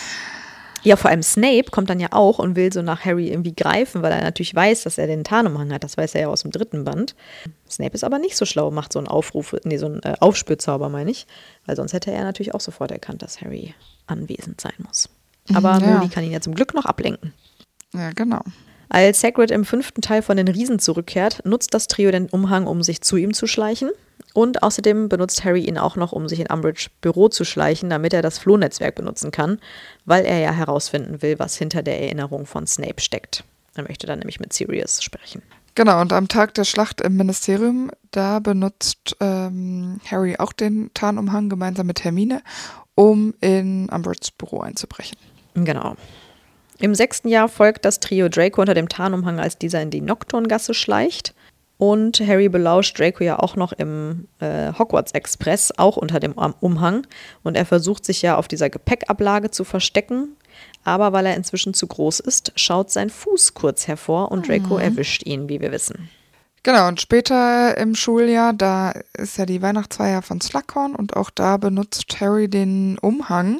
Ja, vor allem Snape kommt dann ja auch und will so nach Harry irgendwie greifen, weil er natürlich weiß, dass er den Tarnumhang hat. Das weiß er ja aus dem dritten Band. Snape ist aber nicht so schlau, macht so einen Aufruf, nee, so einen äh, Aufspürzauber, meine ich. Weil sonst hätte er natürlich auch sofort erkannt, dass Harry anwesend sein muss. Aber ja. Moody kann ihn ja zum Glück noch ablenken. Ja, genau. Als Hagrid im fünften Teil von den Riesen zurückkehrt, nutzt das Trio den Umhang, um sich zu ihm zu schleichen. Und außerdem benutzt Harry ihn auch noch, um sich in Umbridge Büro zu schleichen, damit er das Flohnetzwerk benutzen kann, weil er ja herausfinden will, was hinter der Erinnerung von Snape steckt. Er möchte dann nämlich mit Sirius sprechen. Genau, und am Tag der Schlacht im Ministerium, da benutzt ähm, Harry auch den Tarnumhang gemeinsam mit Hermine, um in Umbridges Büro einzubrechen. Genau. Im sechsten Jahr folgt das Trio Draco unter dem Tarnumhang, als dieser in die Nocturngasse schleicht. Und Harry belauscht Draco ja auch noch im äh, Hogwarts Express, auch unter dem Umhang. Und er versucht sich ja auf dieser Gepäckablage zu verstecken. Aber weil er inzwischen zu groß ist, schaut sein Fuß kurz hervor und Draco mhm. erwischt ihn, wie wir wissen. Genau, und später im Schuljahr, da ist ja die Weihnachtsfeier von Slughorn und auch da benutzt Harry den Umhang,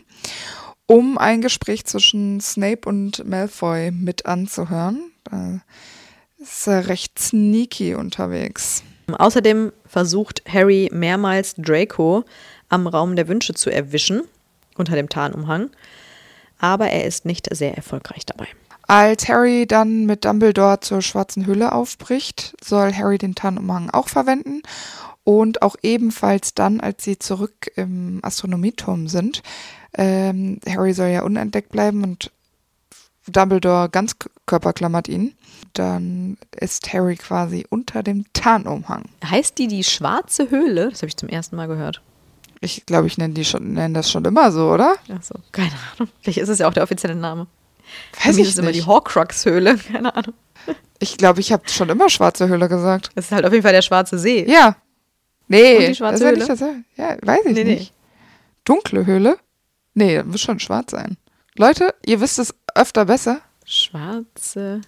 um ein Gespräch zwischen Snape und Malfoy mit anzuhören. Da ist er recht sneaky unterwegs. Außerdem versucht Harry mehrmals Draco am Raum der Wünsche zu erwischen, unter dem Tarnumhang, aber er ist nicht sehr erfolgreich dabei. Als Harry dann mit Dumbledore zur schwarzen Höhle aufbricht, soll Harry den Tarnumhang auch verwenden und auch ebenfalls dann, als sie zurück im Astronomieturm sind. Ähm, Harry soll ja unentdeckt bleiben und Dumbledore Ganzkörperklammert ihn. Dann ist Harry quasi unter dem Tarnumhang. Heißt die die schwarze Höhle? Das habe ich zum ersten Mal gehört. Ich glaube, ich nenne die schon, nenne das schon immer so, oder? Ach so, keine Ahnung. Vielleicht ist es ja auch der offizielle Name. Weiß ich ist es immer die Horcrux-Höhle, keine Ahnung. Ich glaube, ich habe schon immer schwarze Höhle gesagt. Das ist halt auf jeden Fall der schwarze See. Ja. Nee. Und die schwarze das Höhle? Nicht das, ja, weiß ich nee, nicht. Nee. Dunkle Höhle? Nee, das muss schon schwarz sein. Leute, ihr wisst es öfter besser. Schwarze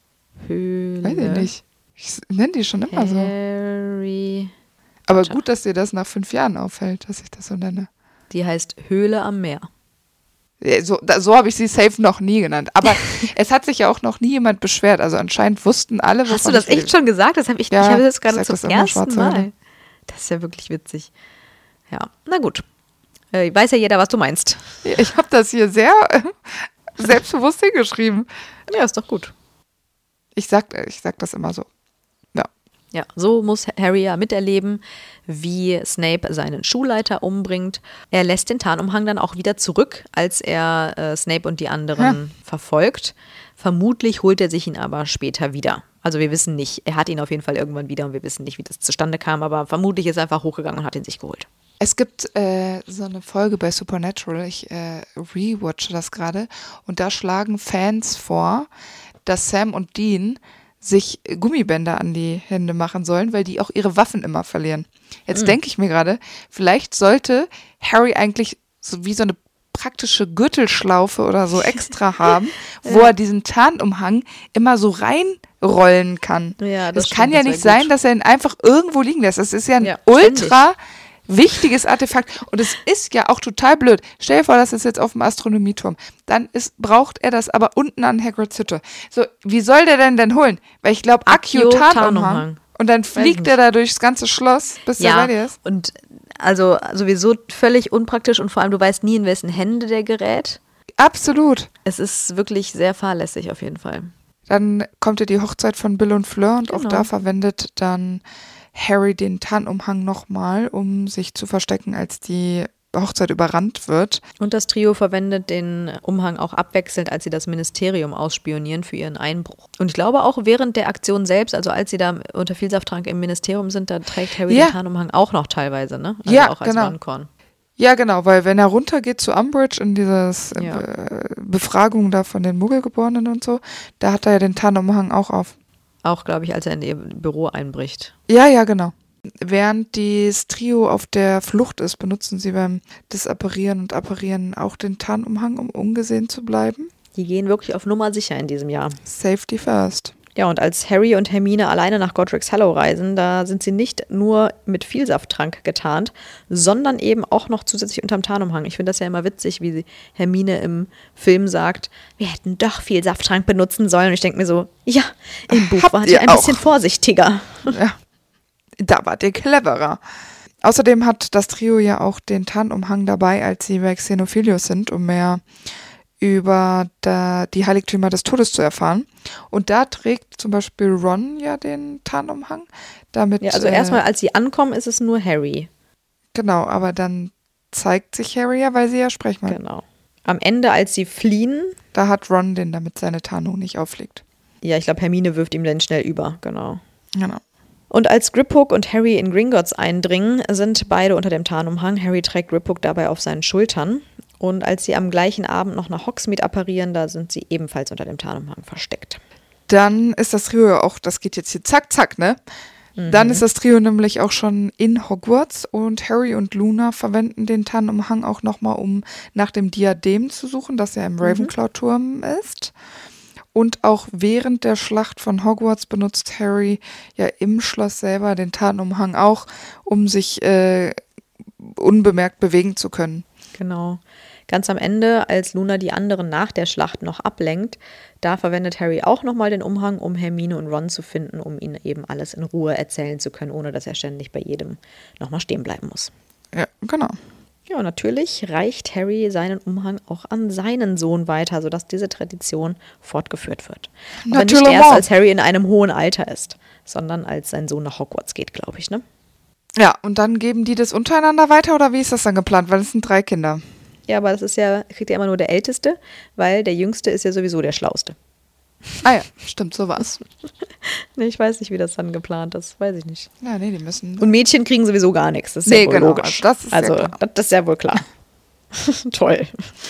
Höhle. Weiß ich nicht. Ich nenne die schon immer Harry. so. Aber gut, dass dir das nach fünf Jahren auffällt, dass ich das so nenne. Die heißt Höhle am Meer. So, so habe ich sie safe noch nie genannt. Aber es hat sich ja auch noch nie jemand beschwert. Also anscheinend wussten alle, wovon Hast du das echt rede. Schon gesagt? Das habe ich, ja, ich habe das gerade zum das ersten Mal. Höhle. Das ist ja wirklich witzig. Ja, na gut. Äh, weiß ja jeder, was du meinst. Ich habe das hier sehr selbstbewusst hingeschrieben. Ja, ist doch gut. Ich sag, ich sag das immer so. Ja. Ja, so muss Harry ja miterleben, wie Snape seinen Schulleiter umbringt. Er lässt den Tarnumhang dann auch wieder zurück, als er äh, Snape und die anderen ja. verfolgt. Vermutlich holt er sich ihn aber später wieder. Also wir wissen nicht, er hat ihn auf jeden Fall irgendwann wieder und wir wissen nicht, wie das zustande kam, aber vermutlich ist er einfach hochgegangen und hat ihn sich geholt. Es gibt äh, so eine Folge bei Supernatural, ich äh, rewatche das gerade, und da schlagen Fans vor, dass Sam und Dean sich Gummibänder an die Hände machen sollen, weil die auch ihre Waffen immer verlieren. Jetzt mhm. denke ich mir gerade, vielleicht sollte Harry eigentlich so wie so eine praktische Gürtelschlaufe oder so extra haben, ja. wo er diesen Tarnumhang immer so reinrollen kann. Ja, das es kann stimmt, ja das nicht sein, gut. dass er ihn einfach irgendwo liegen lässt. Das ist ja ein ja, ultra wichtiges Artefakt. Und es ist ja auch total blöd. Stell dir vor, das ist jetzt auf dem Astronomieturm. Dann ist, braucht er das aber unten an Hagrids Hütte. So, wie soll der denn denn holen? Weil ich glaube, Accio Tarnumhang. Und dann fliegt er da durchs ganze Schloss, bis ja, er bei dir ist. Und also sowieso völlig unpraktisch und vor allem, du weißt nie, in wessen Hände der gerät. Absolut. Es ist wirklich sehr fahrlässig auf jeden Fall. Dann kommt ja die Hochzeit von Bill und Fleur und genau. auch da verwendet dann Harry den Tarnumhang nochmal, um sich zu verstecken, als die Hochzeit überrannt wird. Und das Trio verwendet den Umhang auch abwechselnd, als sie das Ministerium ausspionieren für ihren Einbruch. Und ich glaube auch während der Aktion selbst, also als sie da unter Vielsafttrank im Ministerium sind, da trägt Harry ja. den Tarnumhang auch noch teilweise, ne? Also ja, auch als genau. Ronkorn. Ja, genau, weil wenn er runtergeht zu Umbridge in dieses ja. Be- Befragung da von den Muggelgeborenen und so, da hat er ja den Tarnumhang auch auf. Auch, glaube ich, als er in ihr Büro einbricht. Ja, ja, genau. Während das Trio auf der Flucht ist, benutzen sie beim Disapparieren und Apparieren auch den Tarnumhang, um ungesehen zu bleiben. Die gehen wirklich auf Nummer sicher in diesem Jahr. Safety first. Ja, und als Harry und Hermine alleine nach Godric's Hollow reisen, da sind sie nicht nur mit Vielsafttrank getarnt, sondern eben auch noch zusätzlich unterm Tarnumhang. Ich finde das ja immer witzig, wie Hermine im Film sagt, wir hätten doch Vielsafttrank benutzen sollen. Und ich denke mir so, ja, im Buch wart ihr ein bisschen vorsichtiger. Ja, da wart ihr cleverer. Außerdem hat das Trio ja auch den Tarnumhang dabei, als sie bei Xenophilius sind, um mehr über da, die Heiligtümer des Todes zu erfahren. Und da trägt zum Beispiel Ron ja den Tarnumhang. Damit, ja, also äh, erstmal, als sie ankommen, ist es nur Harry. Genau, aber dann zeigt sich Harry ja, weil sie ja sprechen. Genau. Am Ende, als sie fliehen. Da hat Ron den, damit seine Tarnung nicht auffliegt. Ja, ich glaube, Hermine wirft ihm dann schnell über, genau. Genau. Und als Griphook und Harry in Gringotts eindringen, sind beide unter dem Tarnumhang. Harry trägt Griphook dabei auf seinen Schultern. Und als sie am gleichen Abend noch nach Hogsmeade apparieren, da sind sie ebenfalls unter dem Tarnumhang versteckt. Dann ist das Trio ja auch, das geht jetzt hier zack, zack, ne? Mhm. Dann ist das Trio nämlich auch schon in Hogwarts und Harry und Luna verwenden den Tarnumhang auch nochmal, um nach dem Diadem zu suchen, das ja im Ravenclaw-Turm ist. Und auch während der Schlacht von Hogwarts benutzt Harry ja im Schloss selber den Tarnumhang auch, um sich äh, unbemerkt bewegen zu können. Genau. Ganz am Ende, als Luna die anderen nach der Schlacht noch ablenkt, da verwendet Harry auch nochmal den Umhang, um Hermine und Ron zu finden, um ihnen eben alles in Ruhe erzählen zu können, ohne dass er ständig bei jedem nochmal stehen bleiben muss. Ja, genau. Ja, und natürlich reicht Harry seinen Umhang auch an seinen Sohn weiter, sodass diese Tradition fortgeführt wird. Aber nicht erst, als Harry in einem hohen Alter ist, sondern als sein Sohn nach Hogwarts geht, glaube ich, ne? Ja, und dann geben die das untereinander weiter, oder wie ist das dann geplant? Weil es sind drei Kinder. Ja, aber das ist ja, kriegt ja immer nur der Älteste, weil der Jüngste ist ja sowieso der Schlauste. Ah ja, stimmt, so war's. Nee, ich weiß nicht, wie das dann geplant ist, weiß ich nicht. Ja, nee, die müssen... Und Mädchen kriegen sowieso gar nichts, das ist nee, ja wohl genau, logisch. Das ist also, klar. das ist ja wohl klar. Toll.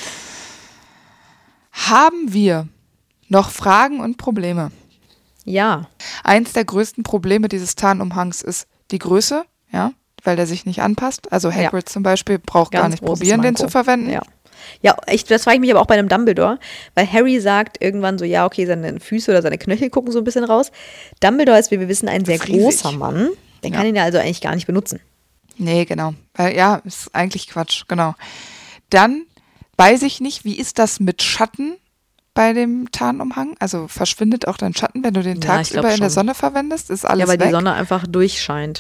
Haben wir noch Fragen und Probleme? Ja. Eins der größten Probleme dieses Tarnumhangs ist die Größe, ja, weil der sich nicht anpasst. Also Hagrid ja. zum Beispiel braucht Ganz gar nicht probieren, Manko. den zu verwenden. Ja, ja ich, das frage ich mich aber auch bei einem Dumbledore, weil Harry sagt irgendwann so, ja, okay, seine Füße oder seine Knöchel gucken so ein bisschen raus. Dumbledore ist, wie wir wissen, ein sehr Riesig. großer Mann. Der ja. kann ihn ja also eigentlich gar nicht benutzen. Nee, genau. Weil, ja, ist eigentlich Quatsch, genau. Dann weiß ich nicht, wie ist das mit Schatten bei dem Tarnumhang? Also verschwindet auch dein Schatten, wenn du den ja, tagsüber in der Sonne verwendest? Ist alles Ja, weil weg? die Sonne einfach durchscheint.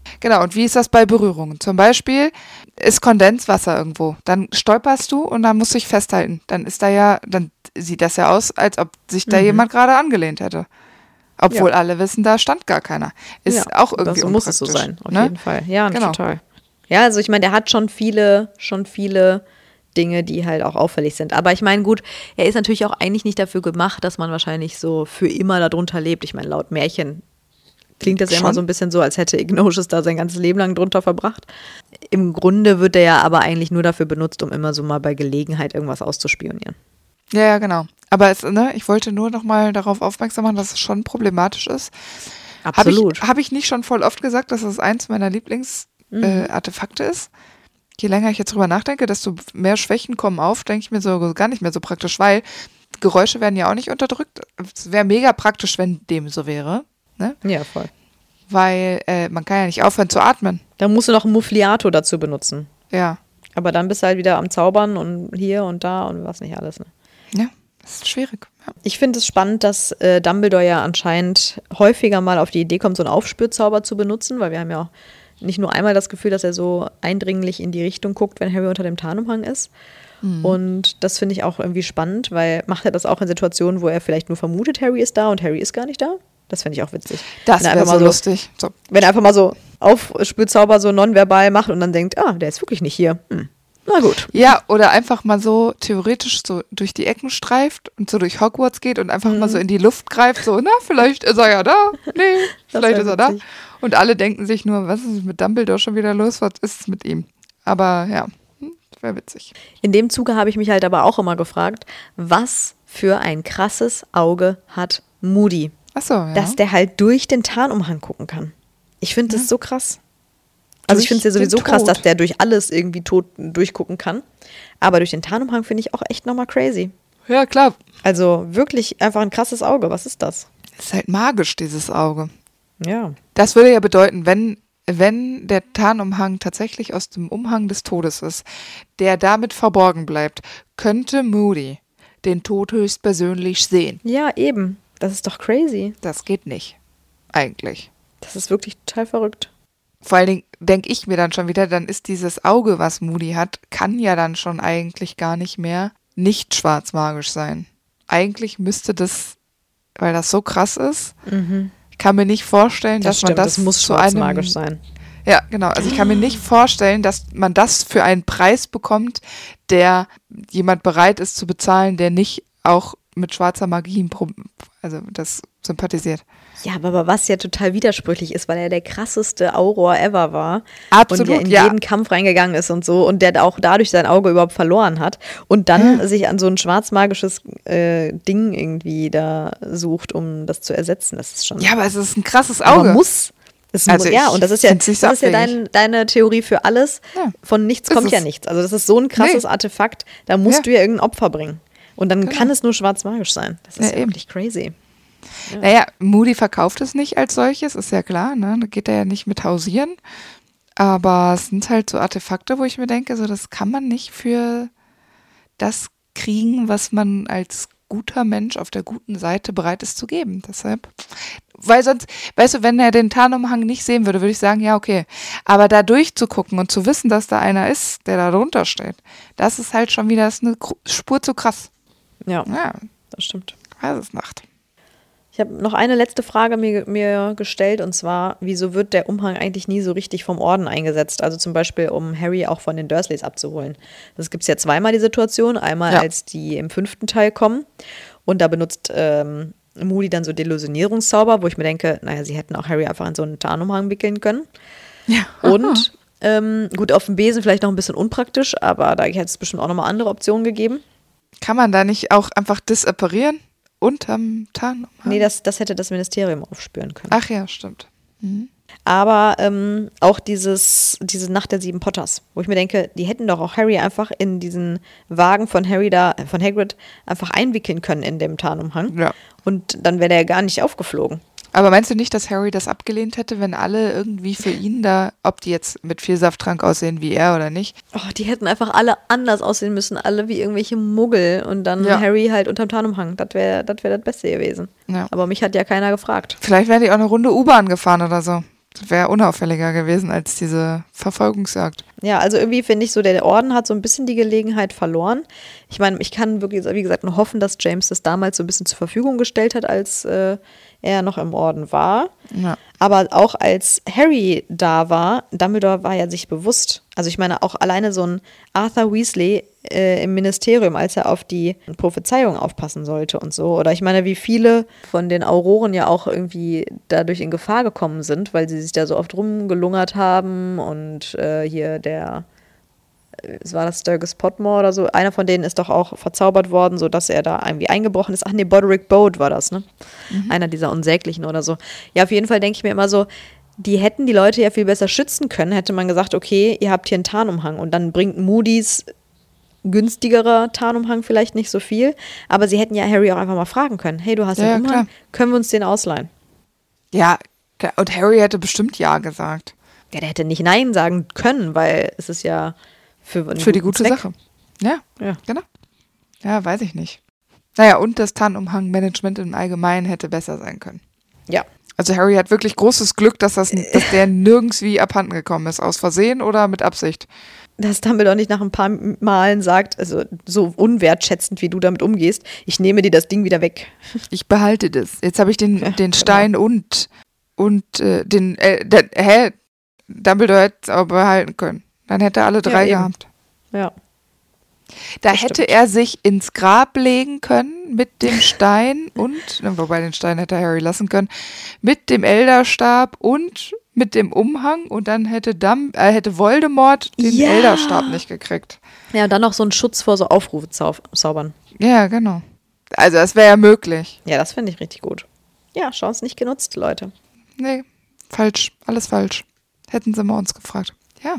Genau, und wie ist das bei Berührungen? Zum Beispiel ist Kondenswasser irgendwo. Dann stolperst du und dann musst du dich festhalten. Dann ist da ja, dann sieht das ja aus, als ob sich da Mhm. jemand gerade angelehnt hätte. Obwohl Ja. alle wissen, da stand gar keiner. Ist Ja, auch irgendwie so muss es so unpraktisch, sein, auf ne? jeden Fall. Ja, Genau. total. Ja, also ich meine, der hat schon viele, schon viele Dinge, die halt auch auffällig sind. Aber ich meine, gut, er ist natürlich auch eigentlich nicht dafür gemacht, dass man wahrscheinlich so für immer darunter lebt. Ich meine, laut Märchen klingt das ja immer Schon. so ein bisschen so, als hätte Ignatius da sein ganzes Leben lang drunter verbracht. Im Grunde wird er ja aber eigentlich nur dafür benutzt, um immer so mal bei Gelegenheit irgendwas auszuspionieren. Ja, ja, genau. Aber es, ne, ich wollte nur noch mal darauf aufmerksam machen, dass es schon problematisch ist. Absolut. Habe ich, hab ich nicht schon voll oft gesagt, dass das eins meiner Lieblingsartefakte äh, Artefakte ist? Je länger ich jetzt drüber nachdenke, desto mehr Schwächen kommen auf, denke ich mir so gar nicht mehr so praktisch, weil Geräusche werden ja auch nicht unterdrückt. Es wäre mega praktisch, wenn dem so wäre, ne? Ja, voll. Weil äh, man kann ja nicht aufhören zu atmen. Da musst du noch einen Muffliato dazu benutzen. Ja, Aber dann bist du halt wieder am Zaubern und hier und da und was nicht alles. Ne? ja, das ist schwierig. Ja. Ich finde es spannend, dass äh, Dumbledore ja anscheinend häufiger mal auf die Idee kommt, so einen Aufspürzauber zu benutzen, weil wir haben ja auch nicht nur einmal das Gefühl, dass er so eindringlich in die Richtung guckt, wenn Harry unter dem Tarnumhang ist. Mhm. Und das finde ich auch irgendwie spannend, weil macht er das auch in Situationen, wo er vielleicht nur vermutet, Harry ist da und Harry ist gar nicht da? Das finde ich auch witzig. Das Wenn er wäre einfach so mal lustig. So. Wenn er einfach mal so Aufspürzauber so nonverbal macht und dann denkt, ah, der ist wirklich nicht hier. Hm. Na gut. Ja, oder einfach mal so theoretisch so durch die Ecken streift und so durch Hogwarts geht und einfach Mhm. mal so in die Luft greift, so, na, vielleicht ist er ja da. Nee, vielleicht wär ist er da. witzig. Und alle denken sich nur, was ist mit Dumbledore schon wieder los? Was ist mit ihm? Aber ja, hm, wäre witzig. In dem Zuge habe ich mich halt aber auch immer gefragt, was für ein krasses Auge hat Moody, Achso, ja. dass der halt durch den Tarnumhang gucken kann. Ich finde das so krass. Also ich Durch finde es ja den sowieso krass, Tod. dass der durch alles irgendwie tot durchgucken kann. Aber durch den Tarnumhang finde ich auch echt nochmal crazy. Ja, klar. Also wirklich einfach ein krasses Auge. Was ist das? Ist halt magisch, dieses Auge. Ja. Das würde ja bedeuten, wenn, wenn der Tarnumhang tatsächlich aus dem Umhang des Todes ist, der damit verborgen bleibt, könnte Moody den Tod höchstpersönlich sehen. Ja, eben. Das ist doch crazy. Das geht nicht. Eigentlich. Das ist wirklich total verrückt. Vor allen Dingen denke ich mir dann schon wieder, dann ist dieses Auge, was Moody hat, kann ja dann schon eigentlich gar nicht mehr nicht schwarzmagisch sein. Eigentlich müsste das, weil das so krass ist, Mhm. ich kann mir nicht vorstellen, Das dass man stimmt, das, das muss zu einem, schwarzmagisch sein. Ja, genau. Also ich kann mir nicht vorstellen, dass man das für einen Preis bekommt, der jemand bereit ist zu bezahlen, der nicht auch mit schwarzer Magie, also das sympathisiert. Ja, aber was ja total widersprüchlich ist, weil er der krasseste Auror ever war. Absolut, und ja in ja. jeden Kampf reingegangen ist und so und der auch dadurch sein Auge überhaupt verloren hat und dann Ja. sich an so ein schwarzmagisches äh, Ding irgendwie da sucht, um das zu ersetzen. Das ist schon. Ja, aber es ist ein krasses aber Auge. muss. Das ist, Also ja, ich und das ist ja, find's das nicht so ist ja abwegig. dein, deine Theorie für alles. Ja. Von nichts Ist kommt ja es. nichts. Also das ist so ein krasses Nee. Artefakt, da musst Ja. du ja irgendein Opfer bringen. Und dann Genau. kann es nur schwarzmagisch sein. Das ist Ja, ja, eben. wirklich crazy. Naja, Moody verkauft es nicht als solches, ist ja klar, ne? Da geht er ja nicht mit hausieren. Aber es sind halt so Artefakte, wo ich mir denke, so das kann man nicht für das kriegen, was man als guter Mensch auf der guten Seite bereit ist zu geben. Deshalb, weil sonst, weißt du, wenn er den Tarnumhang nicht sehen würde, würde ich sagen, ja, okay. Aber da durchzugucken und zu wissen, dass da einer ist, der da drunter steht, das ist halt schon wieder das ist eine Spur zu krass. Ja, Ja, das stimmt. weiß es Nacht. Ich habe noch eine letzte Frage mir, mir gestellt und zwar, wieso wird der Umhang eigentlich nie so richtig vom Orden eingesetzt? Also zum Beispiel, um Harry auch von den Dursleys abzuholen. Das gibt es ja zweimal die Situation. Einmal, Ja. als die im fünften Teil kommen und da benutzt ähm, Moody dann so Delusionierungszauber, wo ich mir denke, naja, sie hätten auch Harry einfach in so einen Tarnumhang wickeln können. Ja. Und ähm, gut, auf dem Besen vielleicht noch ein bisschen unpraktisch, aber da hätte es bestimmt auch nochmal andere Optionen gegeben. Kann man da nicht auch einfach disapparieren? Unterm Tarnumhang? Nee, das, das hätte das Ministerium aufspüren können. Ach ja, stimmt. Mhm. Aber ähm, auch dieses, diese Nacht der sieben Potters, wo ich mir denke, die hätten doch auch Harry einfach in diesen Wagen von Harry da, äh, von Hagrid einfach einwickeln können in dem Tarnumhang. Ja. Und dann wäre der ja gar nicht aufgeflogen. Aber meinst du nicht, dass Harry das abgelehnt hätte, wenn alle irgendwie für ihn da, ob die jetzt mit viel Safttrank aussehen wie er oder nicht? Oh, die hätten einfach alle anders aussehen müssen, alle wie irgendwelche Muggel und dann Ja. Harry halt unterm Tarnumhang. Das wäre das wär das Beste gewesen. Ja. Aber mich hat ja keiner gefragt. Vielleicht wären die auch eine Runde U-Bahn gefahren oder so. Das wäre unauffälliger gewesen als diese Verfolgungsjagd. Ja, also irgendwie finde ich so, der Orden hat so ein bisschen die Gelegenheit verloren. Ich meine, ich kann wirklich, wie gesagt, nur hoffen, dass James das damals so ein bisschen zur Verfügung gestellt hat, als äh, er noch im Orden war. Ja. Aber auch als Harry da war, Dumbledore war ja sich bewusst. Also ich meine, auch alleine so ein Arthur Weasley äh, im Ministerium, als er auf die Prophezeiung aufpassen sollte und so. Oder ich meine, wie viele von den Auroren ja auch irgendwie dadurch in Gefahr gekommen sind, weil sie sich da so oft rumgelungert haben. Und äh, hier der, es war das Sturgis Potmore oder so, einer von denen ist doch auch verzaubert worden, sodass er da irgendwie eingebrochen ist. Ach nee, Boderick Bode war das, ne? Mhm. Einer dieser Unsäglichen oder so. Ja, auf jeden Fall denke ich mir immer so, die hätten die Leute ja viel besser schützen können, hätte man gesagt, okay, ihr habt hier einen Tarnumhang und dann bringt Moody's günstigerer Tarnumhang vielleicht nicht so viel, aber sie hätten ja Harry auch einfach mal fragen können, hey, du hast Ja, den ja, Umhang, klar. können wir uns den ausleihen? Ja, klar. Und Harry hätte bestimmt Ja gesagt. Ja, der hätte nicht Nein sagen können, weil es ist ja für, einen Für die guten gute Zweck. Sache. Ja, Ja. genau. Ja, weiß ich nicht. Naja, und das Tarnumhang-Management im Allgemeinen hätte besser sein können. Ja. Also Harry hat wirklich großes Glück, dass, das, dass der nirgends wie abhanden gekommen ist. Aus Versehen oder mit Absicht. Dass Dumbledore nicht nach ein paar Malen sagt, also so unwertschätzend, wie du damit umgehst, ich nehme dir das Ding wieder weg. Ich behalte das. Jetzt habe ich den, Ja, den Stein genau. und, und äh, den, äh, der, hä? Dumbledore hätte es auch behalten können. Dann hätte er alle drei Ja, eben. gehabt. Ja. Da Das hätte stimmt. er sich ins Grab legen können mit dem Stein und, wobei den Stein hätte Harry lassen können, mit dem Elderstab und mit dem Umhang und dann hätte, Dum äh, hätte Voldemort den Ja. Elderstab nicht gekriegt. Ja, und dann noch so einen Schutz vor so Aufrufe zau zaubern. Ja, genau. Also das wäre ja möglich. Ja, das finde ich richtig gut. Ja, Chance nicht genutzt, Leute. Nee, falsch. Alles falsch. Hätten sie mal uns gefragt. Ja.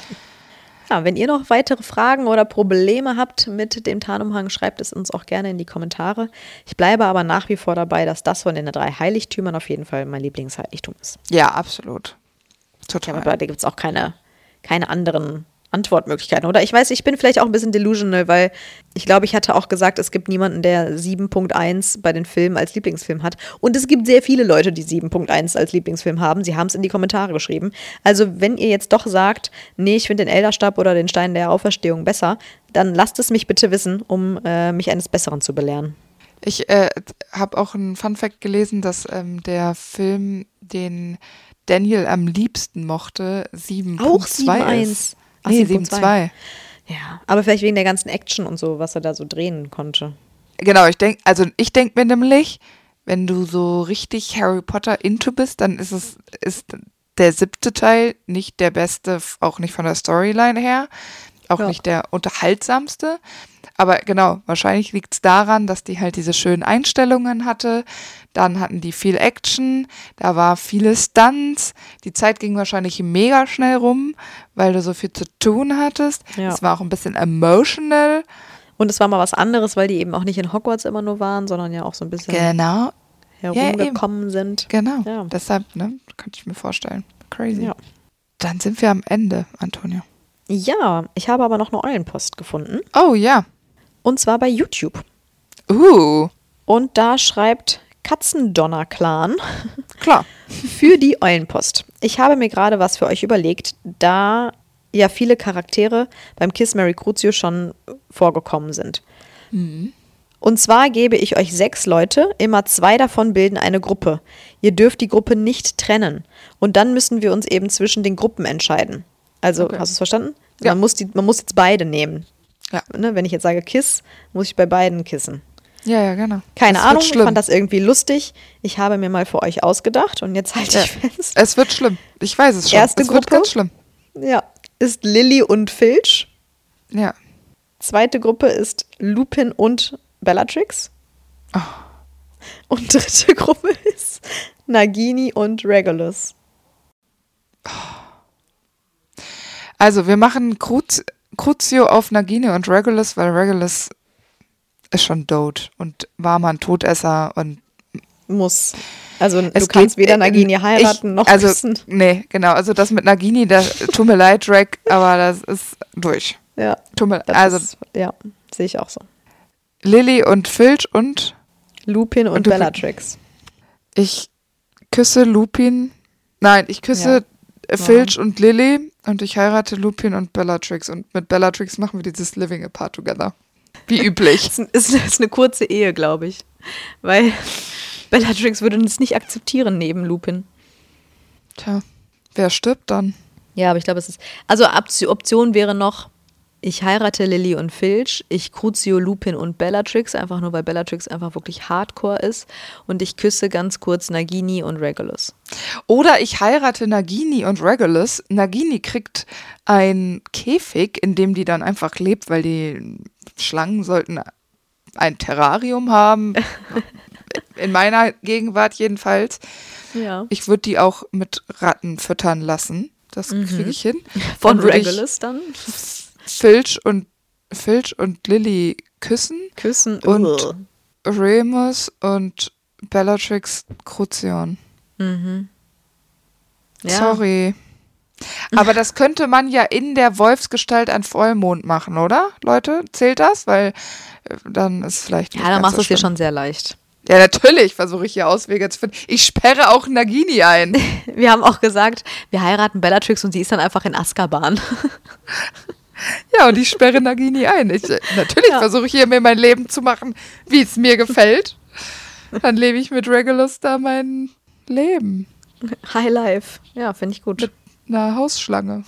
Ja, wenn ihr noch weitere Fragen oder Probleme habt mit dem Tarnumhang, schreibt es uns auch gerne in die Kommentare. Ich bleibe aber nach wie vor dabei, dass das von den drei Heiligtümern auf jeden Fall mein Lieblingsheiligtum ist. Ja, absolut. Ja, Total. aber da gibt es auch keine, keine anderen Antwortmöglichkeiten. Oder ich weiß, ich bin vielleicht auch ein bisschen delusional, weil ich glaube, ich hatte auch gesagt, es gibt niemanden, der sieben Punkt eins bei den Filmen als Lieblingsfilm hat. Und es gibt sehr viele Leute, die sieben Punkt eins als Lieblingsfilm haben. Sie haben es in die Kommentare geschrieben. Also wenn ihr jetzt doch sagt, nee, ich finde den Elderstab oder den Stein der Auferstehung besser, dann lasst es mich bitte wissen, um äh, mich eines Besseren zu belehren. Ich äh, habe auch einen Funfact gelesen, dass ähm, der Film, den Daniel am liebsten mochte, sieben Punkt zwei ist. Ach, Nee, sieben sieben Punkt zwei. zwei. Ja, aber vielleicht wegen der ganzen Action und so, was er da so drehen konnte. Genau, ich denke, also ich denke mir nämlich, wenn du so richtig Harry Potter into bist, dann ist es ist der siebte Teil nicht der beste, auch nicht von der Storyline her, auch Ja. nicht der unterhaltsamste. Aber genau, wahrscheinlich liegt es daran, dass die halt diese schönen Einstellungen hatte. Dann hatten die viel Action, da war viele Stunts. Die Zeit ging wahrscheinlich mega schnell rum, weil du so viel zu tun hattest. Ja. Es war auch ein bisschen emotional. Und es war mal was anderes, weil die eben auch nicht in Hogwarts immer nur waren, sondern ja auch so ein bisschen Genau, herumgekommen sind. genau. Ja. Deshalb, ne, könnte ich mir vorstellen. Crazy. Ja. Dann sind wir am Ende, Antonia. Ja, ich habe aber noch eine Eulenpost gefunden. Oh ja. Und zwar bei YouTube. Uh, Und da schreibt Katzendonner-Clan klar. für die Eulenpost. Ich habe mir gerade was für euch überlegt, da ja viele Charaktere beim Kiss Mary Crucio schon vorgekommen sind. Und zwar gebe ich euch sechs Leute, immer zwei davon bilden eine Gruppe. Ihr dürft die Gruppe nicht trennen. Und dann müssen wir uns eben zwischen den Gruppen entscheiden. Also, Okay. hast du es verstanden? Ja. Man muss die, man muss jetzt beide nehmen. Ja. Ne, wenn ich jetzt sage Kiss, muss ich bei beiden kissen. Ja, ja, genau. Keine Es wird Ahnung, ich schlimm. fand das irgendwie lustig. Ich habe mir mal für euch ausgedacht und jetzt halte Ja. ich fest. Es wird schlimm. Ich weiß es schon. Erste es wird Gruppe? ganz schlimm. Ja, ist Lilly und Filch. Ja. Zweite Gruppe ist Lupin und Bellatrix. Oh. Und dritte Gruppe ist Nagini und Regulus. Also, wir machen Cruz Crucio auf Nagini und Regulus, weil Regulus ist schon tot und war mal ein Todesser und Muss. Also es du kannst geht, weder äh, Nagini heiraten ich, noch also, küssen. Nee, genau. Also das mit Nagini, das tut mir leid, Drake, aber das ist durch. Ja, Tut mir, das also ist, ja, sehe ich auch so. Lilly und Filch und Lupin und, Und du- Bellatrix. ich küsse Lupin Nein, ich küsse Ja. Filch und Lily und ich heirate Lupin und Bellatrix. Und mit Bellatrix machen wir dieses Living Apart Together. Wie üblich. Es ist, ist eine kurze Ehe, glaube ich. Weil Bellatrix würde es nicht akzeptieren neben Lupin. Tja, wer stirbt dann? Ja, aber ich glaube, es ist. Also Option Option wäre noch, ich heirate Lily und Filch, ich Crucio Lupin und Bellatrix, einfach nur, weil Bellatrix einfach wirklich hardcore ist. Und ich küsse ganz kurz Nagini und Regulus. Oder ich heirate Nagini und Regulus. Nagini kriegt ein Käfig, in dem die dann einfach lebt, weil die Schlangen sollten ein Terrarium haben. In meiner Gegenwart jedenfalls. Ja. Ich würde die auch mit Ratten füttern lassen. Das kriege ich hin. Von Dann würde ich Regulus dann? Filch und, Filch und Lily küssen. Küssen. Und Ugh. Remus und Bellatrix Crucian. Mhm. Ja. Sorry. Aber das könnte man ja in der Wolfsgestalt an Vollmond machen, oder? Leute, zählt das? Weil äh, dann ist vielleicht nicht Ja, dann ganz machst so du es dir schlimm. schon sehr leicht. Ja, natürlich versuche ich hier Auswege zu finden. Ich sperre auch Nagini ein. Wir haben auch gesagt, wir heiraten Bellatrix und sie ist dann einfach in Azkaban. Ja, und ich sperre Nagini ein. Ich, äh, natürlich Ja. versuche ich hier mir mein Leben zu machen, wie es mir gefällt. Dann lebe ich mit Regulus da mein Leben. High Life. Ja, finde ich gut. Mit einer Hausschlange.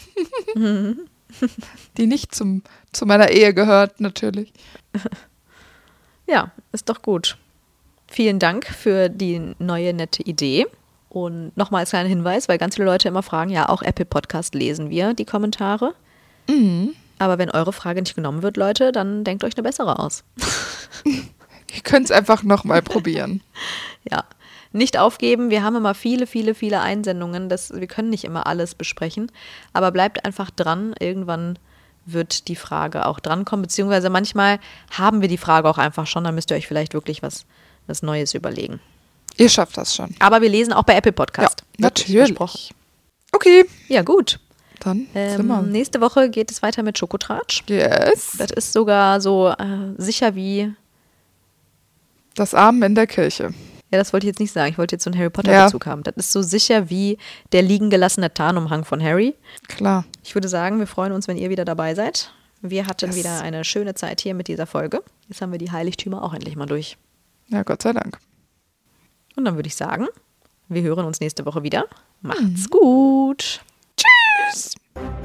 Die nicht zum, zu meiner Ehe gehört, natürlich. Ja, ist doch gut. Vielen Dank für die neue nette Idee. Und nochmal als kleiner Hinweis, weil ganz viele Leute immer fragen, ja, auch Apple Podcast lesen wir die Kommentare. Mhm. Aber wenn eure Frage nicht genommen wird, Leute, dann denkt euch eine bessere aus. Ihr könnt es einfach nochmal probieren. Ja, nicht aufgeben. Wir haben immer viele, viele, viele Einsendungen. Das, wir können nicht immer alles besprechen. Aber bleibt einfach dran. Irgendwann wird die Frage auch drankommen. Beziehungsweise manchmal haben wir die Frage auch einfach schon. Dann müsst ihr euch vielleicht wirklich was, was Neues überlegen. Ihr schafft das schon. Aber wir lesen auch bei Apple Podcast. Ja, Wirklich natürlich. versprochen. Okay, Ja, gut. dann sind Ähm, wir. nächste Woche geht es weiter mit Schokotratsch. Yes. Das ist sogar so äh, sicher wie. Das Amen in der Kirche. Ja, das wollte ich jetzt nicht sagen. Ich wollte jetzt so einen Harry Ja. Potter-Bezug haben. Das ist so sicher wie der liegen gelassene Tarnumhang von Harry. Klar. Ich würde sagen, wir freuen uns, wenn ihr wieder dabei seid. Wir hatten Yes. wieder eine schöne Zeit hier mit dieser Folge. Jetzt haben wir die Heiligtümer auch endlich mal durch. Ja, Gott sei Dank. Und dann würde ich sagen, wir hören uns nächste Woche wieder. Macht's gut. Tschüss.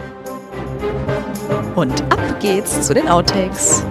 Und ab geht's zu den Outtakes.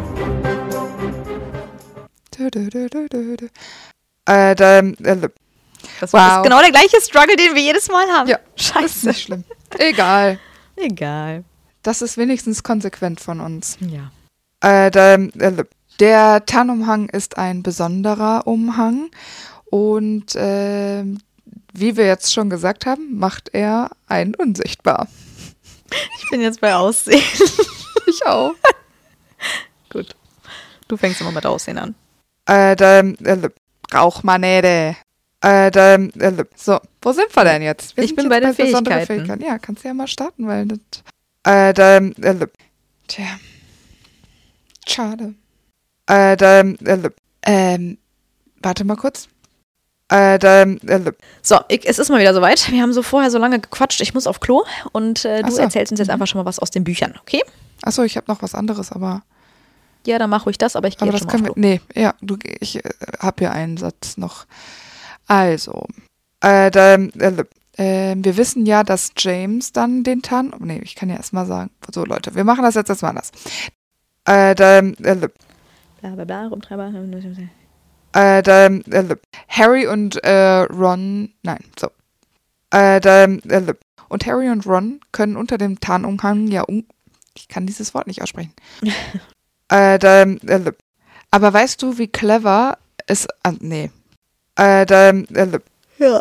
Du, du, du, du, du, du. Äh, dann, äh, Das Wow. ist genau der gleiche Struggle, den wir jedes Mal haben. ja, Scheiße. ist nicht schlimm. Egal. Egal. Das ist wenigstens konsequent von uns. Ja. Äh, dann, äh, der Tarnumhang ist ein besonderer Umhang und äh, wie wir jetzt schon gesagt haben, macht er einen unsichtbar. Ich bin jetzt bei Aussehen. Ich auch. Gut. Du fängst immer mit Aussehen an. Äh, dann, äh, Rauchmanede. Äh, dann, äh, so, wo sind wir denn jetzt? Wir Ich sind bin jetzt bei den besondere Fähigkeiten. Ja, kannst du ja mal starten, weil das, äh, dann, äh, tja, schade. Äh, dann, äh, ähm, warte mal kurz. Äh, dann, äh, So, ich, es ist mal wieder soweit. Wir haben so vorher so lange gequatscht. Ich muss auf Klo und äh, du Ach so. erzählst uns jetzt einfach schon mal was aus den Büchern, okay? achso, ich habe noch was anderes, aber, Ja, dann mach ruhig das, aber ich gehe aber jetzt das schon mal können wir, auf Klo. nee, ja, du, ich äh, habe hier einen Satz noch. Also, äh, dann, äh, äh, wir wissen ja, dass James dann den Tarn, oh, nee, ich kann ja erstmal sagen, so Leute, wir machen das jetzt erstmal anders. Äh, dann, äh, Bla bla bla, Rumtreiber. Äh, dann, äh, Harry und äh, Ron, nein, so. Äh, dann, äh, und Harry und Ron können unter dem Tarnumhang ja, um, ich kann dieses Wort nicht aussprechen. äh, dann, äh, aber weißt du, wie clever es, ah, nee. Äh, dann, äh, Ja.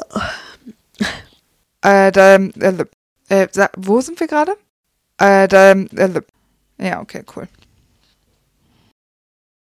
äh, dann, äh, äh, sa- wo sind wir gerade? Äh, dann, äh, ja, okay, cool.